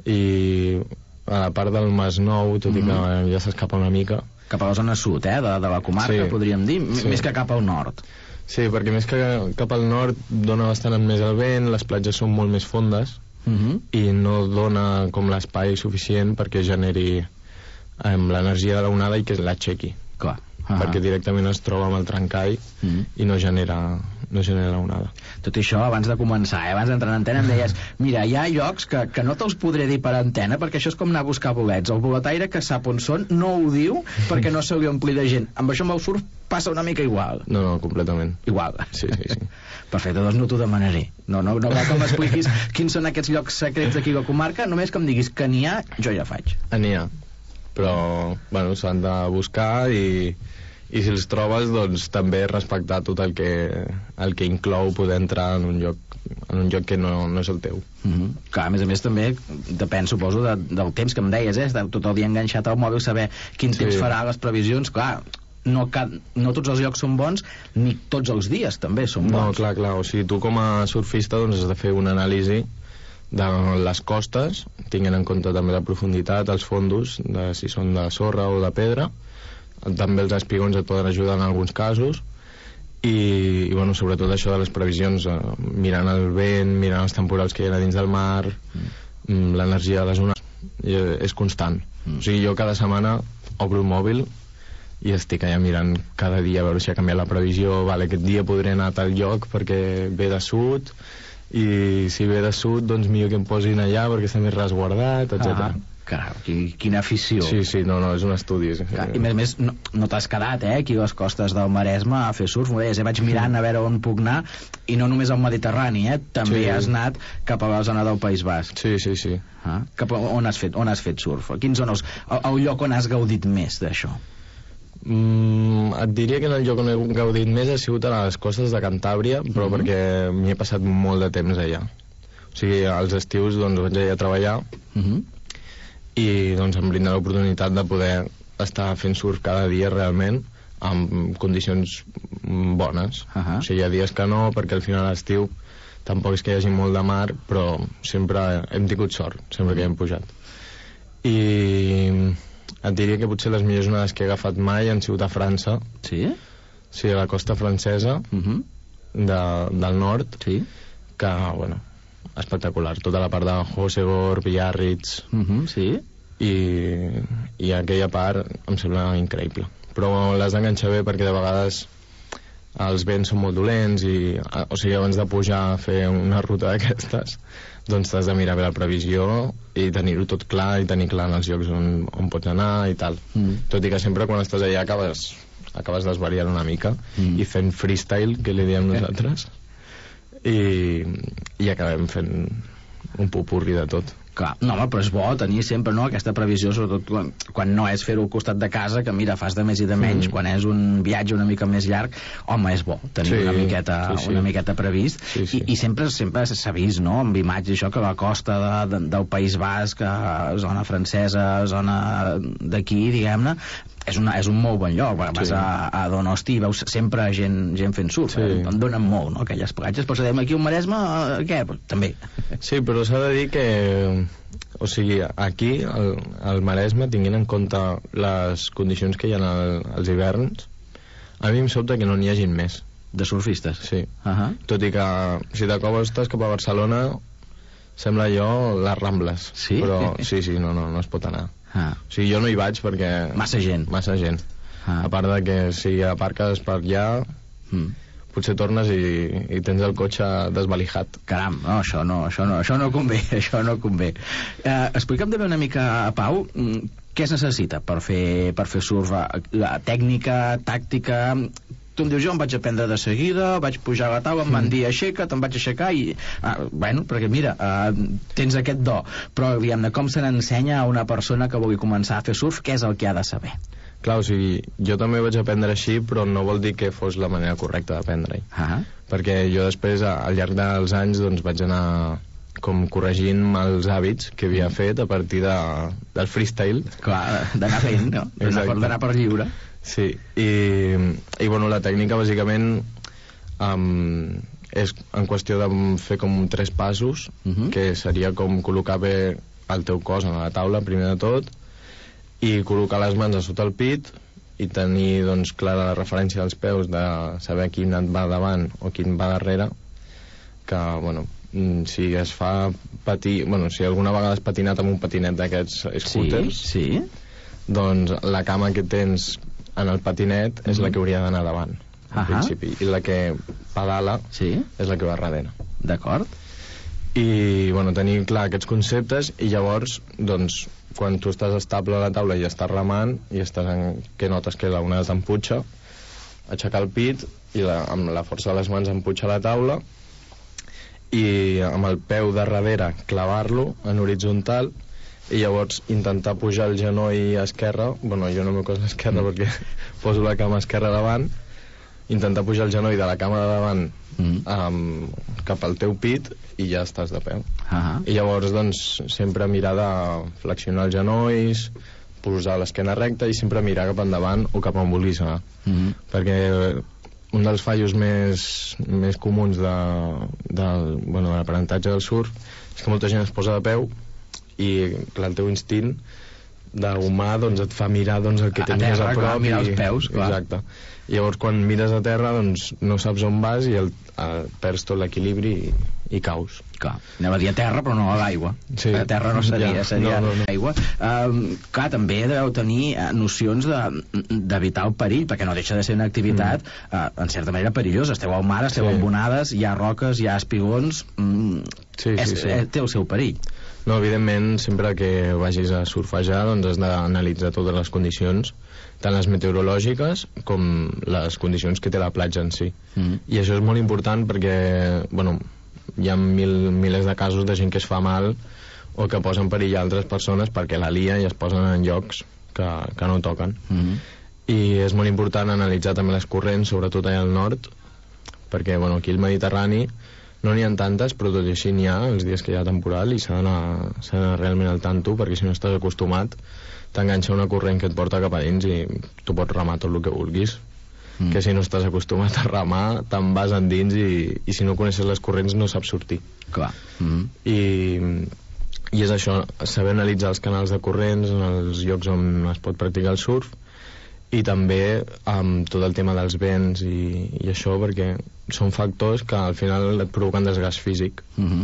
I a la part del Masnou, tot mm-hmm. i que ja s'escapa una mica. Cap a la zona sud, eh, de, de la comarca, sí. podríem dir, sí. més que cap al nord. Sí, perquè més que cap al nord dona bastant més el vent, les platges són molt més fondes mm-hmm. i no dona com l'espai suficient perquè generi amb l'energia de l'onada i que l'aixequi. Clar. Uh-huh. Perquè directament es troba amb el trencall uh-huh. i no genera, no genera l'onada. Tot això abans de començar, eh? Abans d'entrar en antena em deies, mira, hi ha llocs que, que no te'ls podré dir per antena perquè això és com anar a buscar bolets. El boletaire que sap on són no ho diu perquè no se li ompli de gent. Amb això amb el surf passa una mica igual. No, no, completament. Igual. Sí, sí, sí. Perfecte, doncs no t'ho demanaré. No, no, no cal que m'expliquis quins són aquests llocs secrets d'aquí a la comarca, només que em diguis que n'hi ha, jo ja faig. N'hi ha. Però, bueno, s'han de buscar i, i si els trobes, doncs també respectar tot el que, el que inclou poder entrar en un lloc, en un lloc que no, no és el teu. Mm-hmm. Clar, a més a més també depèn, suposo, de, del temps que em deies, eh? Estar tot el dia enganxat al mòbil, saber quin sí. temps farà, les previsions, clar, no, no tots els llocs són bons, ni tots els dies també són bons. No, clar, clar, o sigui, tu com a surfista doncs has de fer una anàlisi de les costes, tinguent en compte també la profunditat, els fondos, de si són de sorra o de pedra, també els espigons et poden ajudar en alguns casos, i, i bueno, sobretot això de les previsions, eh, mirant el vent, mirant els temporals que hi ha dins del mar, mm. l'energia de les ones, eh, és constant. Mm. O sigui, jo cada setmana obro el mòbil i estic allà mirant cada dia a veure si ha canviat la previsió, vale, aquest dia podré anar a tal lloc perquè ve de sud, i si ve de sud, doncs millor que em posin allà perquè està més resguardat, etcètera. Ah, caram, quina afició. Sí, sí, no, no, és un estudi. Sí. Car, I a més a més, no, no t'has quedat, eh, aquí a les costes del Maresme a fer surf, m'ho deies, eh, vaig mirant a veure on puc anar, i no només al Mediterrani, eh, també sí. has anat cap a la zona del País Basc. Sí, sí, sí. Ah, cap a on has fet, on has fet surf? Quins són els, el, el lloc on has gaudit més d'això? Mm, et diria que en el lloc on he gaudit més ha sigut a les costes de Cantàbria, però mm-hmm. perquè m'hi he passat molt de temps allà. O sigui, als estius doncs vaig allà a treballar mm-hmm. i doncs em brinda l'oportunitat de poder estar fent surf cada dia realment amb condicions bones. Uh-huh. O sigui, hi ha dies que no, perquè al final a l'estiu tampoc és que hi hagi molt de mar, però sempre hem tingut sort, sempre que hem pujat. I et diria que potser les millors onades que he agafat mai han sigut a França. Sí? Sí, a la costa francesa, uh-huh. de, del nord, sí. que, bueno, espectacular. Tota la part de Hossegor, Biarritz, uh-huh, sí. i, i aquella part em sembla increïble. Però l'has d'enganxar bé perquè de vegades els vents són molt dolents i, o sigui, abans de pujar a fer una ruta d'aquestes, doncs t'has de mirar bé la previsió i tenir-ho tot clar i tenir clar en els llocs on, on pots anar i tal. Mm. Tot i que sempre quan estàs allà acabes acabes desvariant una mica mm. i fent freestyle, que li diem nosaltres, i, i acabem fent un popurri de tot. Clar, no, home, però és bo tenir sempre, no, aquesta previsió, sobretot quan, quan no és fer-ho al costat de casa, que mira, fas de més i de menys, mm. quan és un viatge una mica més llarg, home, és bo tenir sí, una miqueta sí, sí. una miqueta previst, sí, sí. I, i sempre sempre s'ha vist, no?, amb imatges, això, que la costa de, de, del País Basc, zona francesa, zona d'aquí, diguem-ne, és, una, és un molt bon lloc. Vas sí. a, a Donosti i veus sempre gent, gent fent surf, sí. eh? En donen molt, no?, aquelles platges, però si dèiem aquí un Maresme, eh, què? Pues, també. Sí, però s'ha de dir que, o sigui, aquí, al, al Maresme, tinguent en compte les condicions que hi ha al, als hiverns, a mi em sobta que no n'hi hagin més. De surfistes? Sí. Uh -huh. Tot i que, si t'acostes cap a Barcelona, sembla allò les Rambles. Sí? Però sí, sí, no, no, no es pot anar. Ah. O sigui, jo no hi vaig perquè... Massa gent. Massa gent. Ah. A part de que si aparques per allà, mm. potser tornes i, i tens el cotxe desvalijat. Caram, no, això no, això no, això no convé, això no convé. Eh, explica'm també una mica, a Pau, què es necessita per fer, per fer surf? La tècnica, tàctica... Tu em dius, jo em vaig aprendre de seguida, vaig pujar a la taula, em van dir aixeca't, em vaig aixecar i... Ah, bueno, perquè mira, uh, tens aquest do, però diguem-ne, com se n'ensenya a una persona que vulgui començar a fer surf, què és el que ha de saber? Clar, o sigui, jo també vaig aprendre així, però no vol dir que fos la manera correcta d'aprendre-hi. Ah. Perquè jo després, al llarg dels anys, doncs vaig anar com corregint els hàbits que havia fet a partir de, del freestyle. Clar, d'anar fent, no? D'anar per lliure. Sí, i, i bueno, la tècnica bàsicament um, és en qüestió de fer com tres passos, uh -huh. que seria com col·locar bé el teu cos a la taula, primer de tot, i col·locar les mans a sota el pit i tenir, doncs, clara la referència dels peus, de saber quin et va davant o quin va darrere, que, bueno, si es fa patir... Bueno, si alguna vegada has patinat amb un patinet d'aquests scooters, sí, sí. doncs la cama que tens en el patinet és mm-hmm. la que hauria d'anar davant, al principi, i la que pedala sí. és la que va darrere. D'acord. I, bueno, tenir clar aquests conceptes, i llavors, doncs, quan tu estàs estable a la taula i estàs remant, i estàs en... que notes que la onada t'emputxa, aixecar el pit, i la, amb la força de les mans emputxar la taula, i amb el peu de darrere clavar-lo en horitzontal, i llavors intentar pujar el genoll a esquerra, bueno, jo no m'ho cos a esquerra mm. perquè poso la cama a esquerra davant, intentar pujar el genoll de la cama de davant mm. um, cap al teu pit i ja estàs de peu. Uh -huh. I llavors, doncs, sempre mirar de flexionar els genolls, posar l'esquena recta i sempre mirar cap endavant o cap on vulguis anar. Mm -hmm. Perquè un dels fallos més, més comuns de, de, bueno, de l'aprenentatge del surf és que molta gent es posa de peu i, clar, el teu instint d'humà, doncs, et fa mirar, doncs, el que tens més a prop, clar, mirar i, els peus, clar. Exacte. I llavors, quan mires a terra, doncs, no saps on vas i el, el, perds tot l'equilibri i, i caus. Clar, anava a dir a terra, però no a l'aigua. Sí. A terra no seria, ja. seria no, no, no. aigua. Um, clar, també deu tenir uh, nocions d'evitar el perill, perquè no deixa de ser una activitat, mm. uh, en certa manera, perillosa. Esteu al mar, esteu sí. amb onades, hi ha roques, hi ha espigons... Mm, sí, és, sí, sí. Eh, té el seu perill. No, evidentment, sempre que vagis a surfejar, doncs has d'analitzar totes les condicions, tant les meteorològiques com les condicions que té la platja en si. Mm. I això és molt important perquè, bueno, hi ha mil, milers de casos de gent que es fa mal o que posa en perill a altres persones perquè la lia i es posen en llocs que, que no toquen. Mm. I és molt important analitzar també les corrents, sobretot allà al nord, perquè, bueno, aquí al Mediterrani no n'hi ha tantes, però tot i així n'hi ha els dies que hi ha temporal i s'ha d'anar realment al tanto, perquè si no estàs acostumat t'enganxa una corrent que et porta cap a dins i tu pots remar tot el que vulguis. Mm. Que si no estàs acostumat a remar te'n vas endins i, i si no coneixes les corrents no saps sortir. Clar. Mm. I, i és això, saber analitzar els canals de corrents en els llocs on es pot practicar el surf, i també amb tot el tema dels vents i, i això, perquè són factors que al final et provoquen desgast físic. Mm-hmm.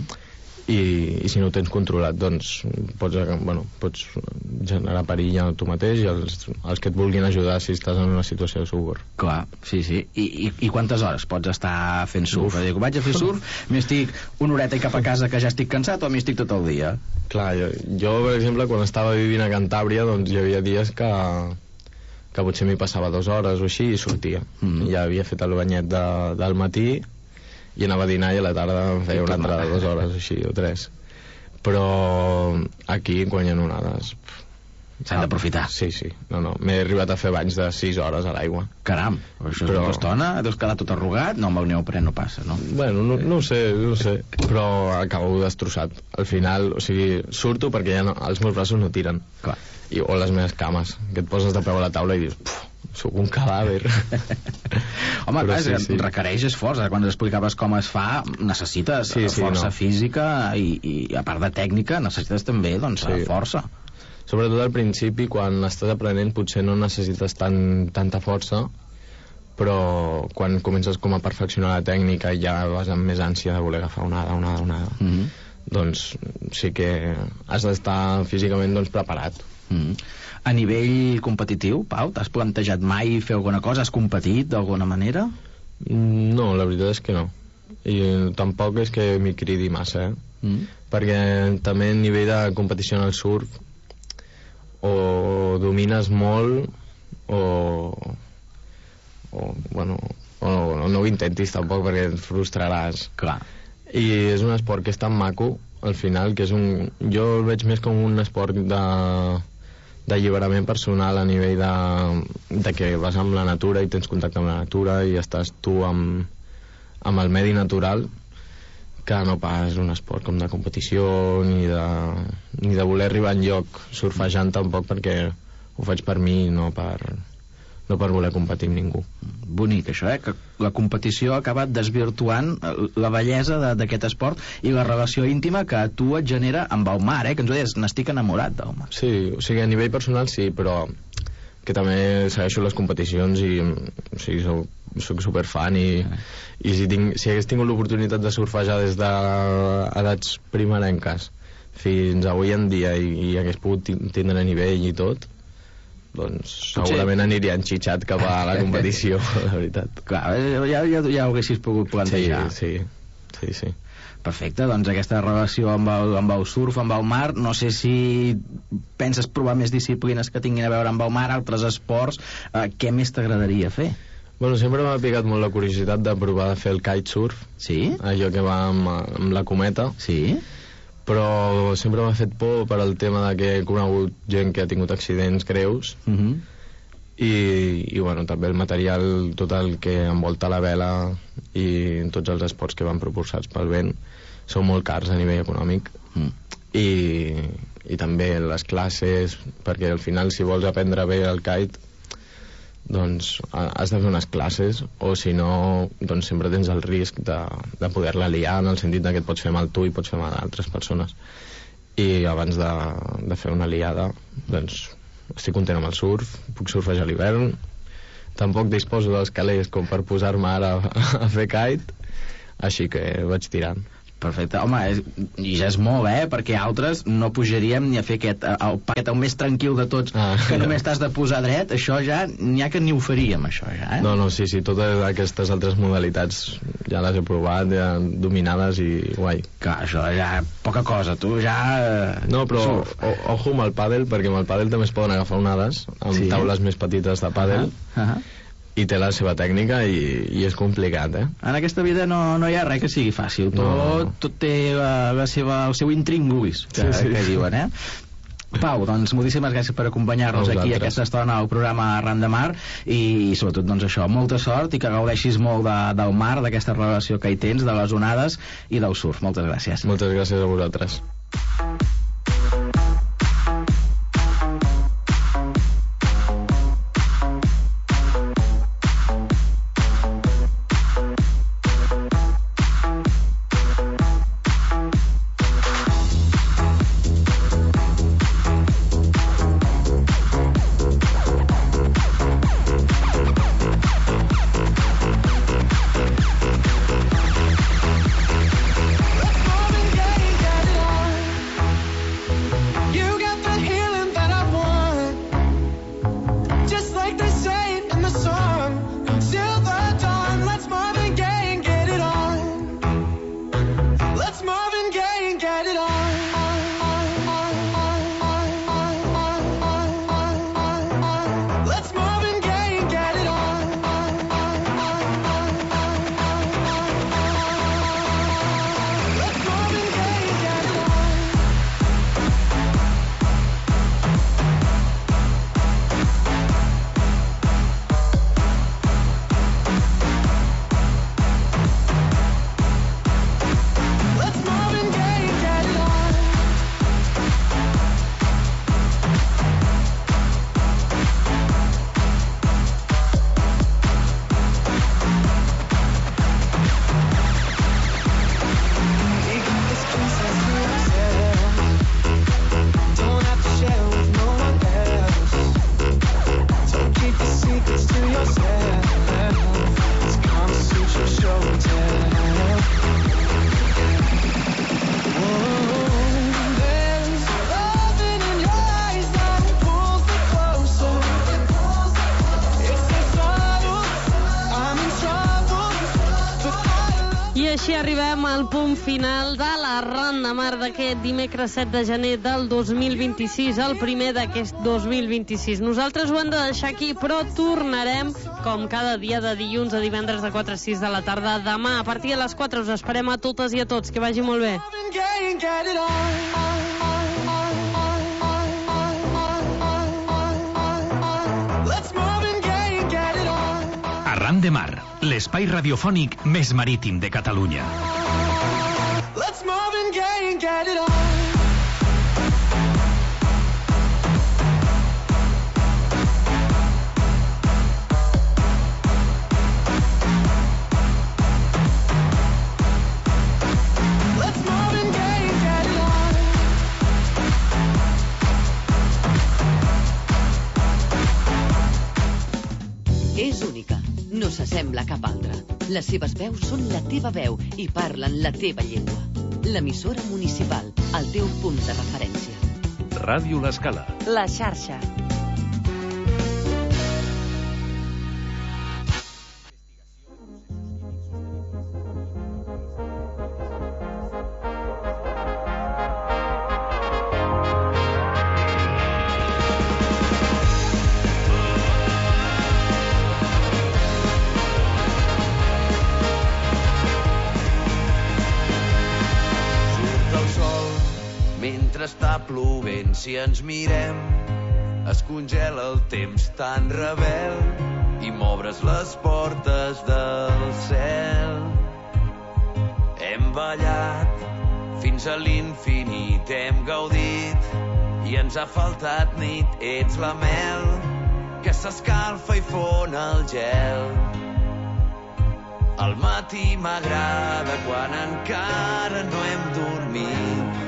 I, i si no ho tens controlat, doncs pots, bueno, pots generar perill a tu mateix i els, els que et vulguin ajudar si estàs en una situació de socor. Clar, sí, sí. I, i, i quantes hores pots estar fent surf? Uf. Dic, vaig a fer surf, m'hi estic una horeta i cap a casa que ja estic cansat, o m'hi estic tot el dia? Clar, jo, jo per exemple, quan estava vivint a Cantàbria, doncs hi havia dies que que potser m'hi passava dues hores o així i sortia. Mm. Ja havia fet el banyet de, del matí i anava a dinar i a la tarda em feia una altra de dues hores o així, o tres. Però aquí, quan hi ha onades... S'han d'aprofitar. Sí, sí. No, no. M'he arribat a fer banys de sis hores a l'aigua. Caram, això però... és una estona, deus quedar tot arrugat, no, amb el neopren no passa, no? Bueno, no, no ho sé, no ho sé, però acabo destrossat. Al final, o sigui, surto perquè ja no, els meus braços no tiren. Clar. I, o les meves cames, que et poses de peu a la taula i dius, puf, sóc un cadàver. Home, clar, sí, sí. requereix esforç. Quan ens explicaves com es fa, necessites sí, sí, força no. física i, i, a part de tècnica, necessites també doncs, sí. força. Sobretot al principi, quan estàs aprenent, potser no necessites tant, tanta força, però quan comences com a perfeccionar la tècnica i ja vas amb més ànsia de voler agafar onada, onada, onada, mm -hmm. doncs sí que has d'estar físicament doncs, preparat. Mm -hmm. A nivell competitiu, Pau, t'has plantejat mai fer alguna cosa? Has competit d'alguna manera? No, la veritat és que no. I tampoc és que m'hi cridi massa, eh? Mm. Perquè també a nivell de competició en el surf o domines molt o, o bueno o, o no ho intentis tampoc perquè et frustraràs. Clar. I és un esport que és tan maco al final, que és un... jo el veig més com un esport de d'alliberament personal a nivell de, de que vas amb la natura i tens contacte amb la natura i estàs tu amb, amb el medi natural, que no pas un esport com de competició ni de, ni de voler arribar enlloc surfejant tampoc, perquè ho faig per mi, no per, no per voler competir amb ningú. Bonic això, eh? Que la competició ha acabat desvirtuant la bellesa d'aquest esport i la relació íntima que a tu et genera amb el mar, eh? Que ens ho deies, n'estic enamorat del mar. Sí, o sigui, a nivell personal sí, però que també segueixo les competicions i o sigui, soc, soc superfan i, i si, tinc, si hagués tingut l'oportunitat de surfejar des d'edats primerenques fins avui en dia i, i hagués pogut tindre nivell i tot, doncs segurament aniria enxitxat cap a la competició, la veritat. Clar, ja, ja, ja ho haguessis pogut plantejar. Sí, sí, sí, sí. Perfecte, doncs aquesta relació amb el, amb el surf, amb el mar, no sé si penses provar més disciplines que tinguin a veure amb el mar, altres esports, eh, què més t'agradaria fer? Bueno, sempre m'ha picat molt la curiositat de provar de fer el kitesurf. Sí? Allò que va amb, amb la cometa. Sí? Però sempre m'ha fet por per al tema de que he conegut gent que ha tingut accidents greus. Mhm. Uh-huh. I, i bueno, també el material tot el que envolta la vela i tots els esports que van propulsats pel vent són molt cars a nivell econòmic. Mm. I, i també les classes, perquè al final si vols aprendre bé el kite doncs has de fer unes classes, o si no doncs sempre tens el risc de, de poder-la liar, en el sentit que et pots fer mal tu i pots fer mal a altres persones, i abans de, de fer una liada doncs estic content amb el surf, puc surfejar a l'hivern, tampoc disposo dels calés com per posar-me ara a, a fer kite, així que vaig tirant. Perfecte, home, és, i ja és molt, eh? Perquè altres no pujaríem ni a fer aquest, el, aquest, el més tranquil de tots, ah, que només t'has de posar dret, això ja n'hi ha que ni ho faríem, això ja, eh? No, no, sí, sí, totes aquestes altres modalitats ja les he provat, ja dominades i guai. Clar, això ja poca cosa, tu ja... No, però o, ojo amb el pàdel, perquè amb el pàdel també es poden agafar onades, amb sí. taules més petites de pàdel, uh -huh. Uh -huh. i té la seva tècnica i, i és complicat, eh? En aquesta vida no, no hi ha res que sigui fàcil, tot, no. tot té la, la seva, el seu intríngulis, que, sí, sí. que diuen, eh? Pau, doncs moltíssimes gràcies per acompanyar-nos aquí a aquesta estona al programa Arran de Mar i, i sobretot doncs això, molta sort i que gaudeixis molt de, del mar, d'aquesta relació que hi tens, de les onades i del surf. Moltes gràcies. Moltes gràcies a vosaltres. I així arribem al punt final de la Ran de Mar d'aquest dimecres set de gener del dos mil vint-i-sis, el primer d'aquest dos mil vint-i-sis. Nosaltres ho hem de deixar aquí, però tornarem com cada dia de dilluns a divendres de quatre a sis de la tarda. Demà, a partir de les quatre, us esperem a totes i a tots. Que vagi molt bé. Arran de Mar, l'espai radiofònic més marítim de Catalunya. Let's move and gay and get it on. Let's move and gay and get it on. És única. No s'assembla a cap altra. Les seves veus són la teva veu i parlen la teva llengua. L'emissora municipal, el teu punt de referència. Ràdio L'Escala. La xarxa. Està plovent, si ens mirem, es congela el temps tan rebel i m'obres les portes del cel. Hem ballat fins a l'infinit, hem gaudit i ens ha faltat nit. Ets la mel que s'escalfa i fon el gel. Al matí m'agrada quan encara no hem dormit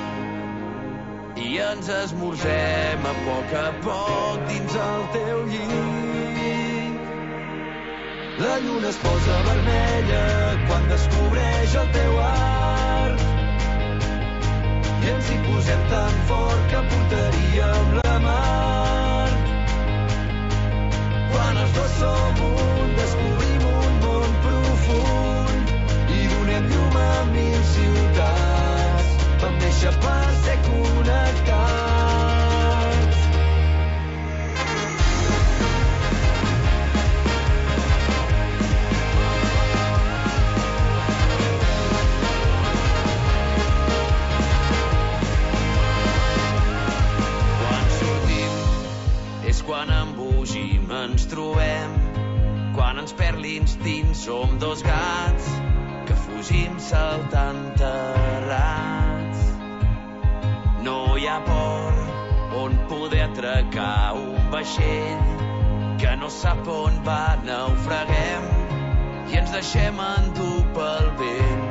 i ens esmorzem a poc a poc dins el teu llit. La lluna es posa vermella quan descobreix el teu art i ens hi posem tan fort que portaríem la mar. Quan els dos som un, descobrim un món profund i donem llum a mil ciutats. Vam néixer per ser connectats. Quan sortim és quan embogim, ens trobem. Quan ens perd l'instint som dos gats que fugim saltant terrats. No hi ha port on poder atracar un vaixell que no sap on va. Naufraguem i ens deixem endur pel vent.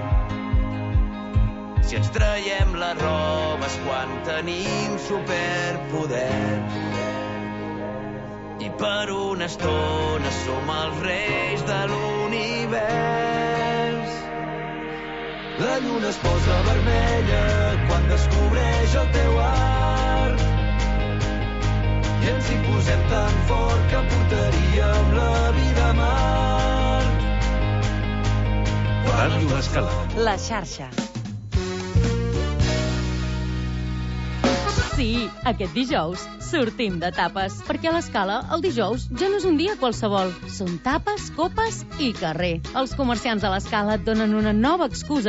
Si ens traiem les robes quan tenim superpoder i per una estona som els reis de l'univers. La lluna es posa vermella quan descobreix el teu art i ens hi posem tan fort que portaríem la vida a mar. Ràdio L'Escala. La xarxa. Sí, aquest dijous sortim de tapes, perquè a l'Escala el dijous ja no és un dia qualsevol. Són tapes, copes i carrer. Els comerciants de l'Escala et donen una nova excusa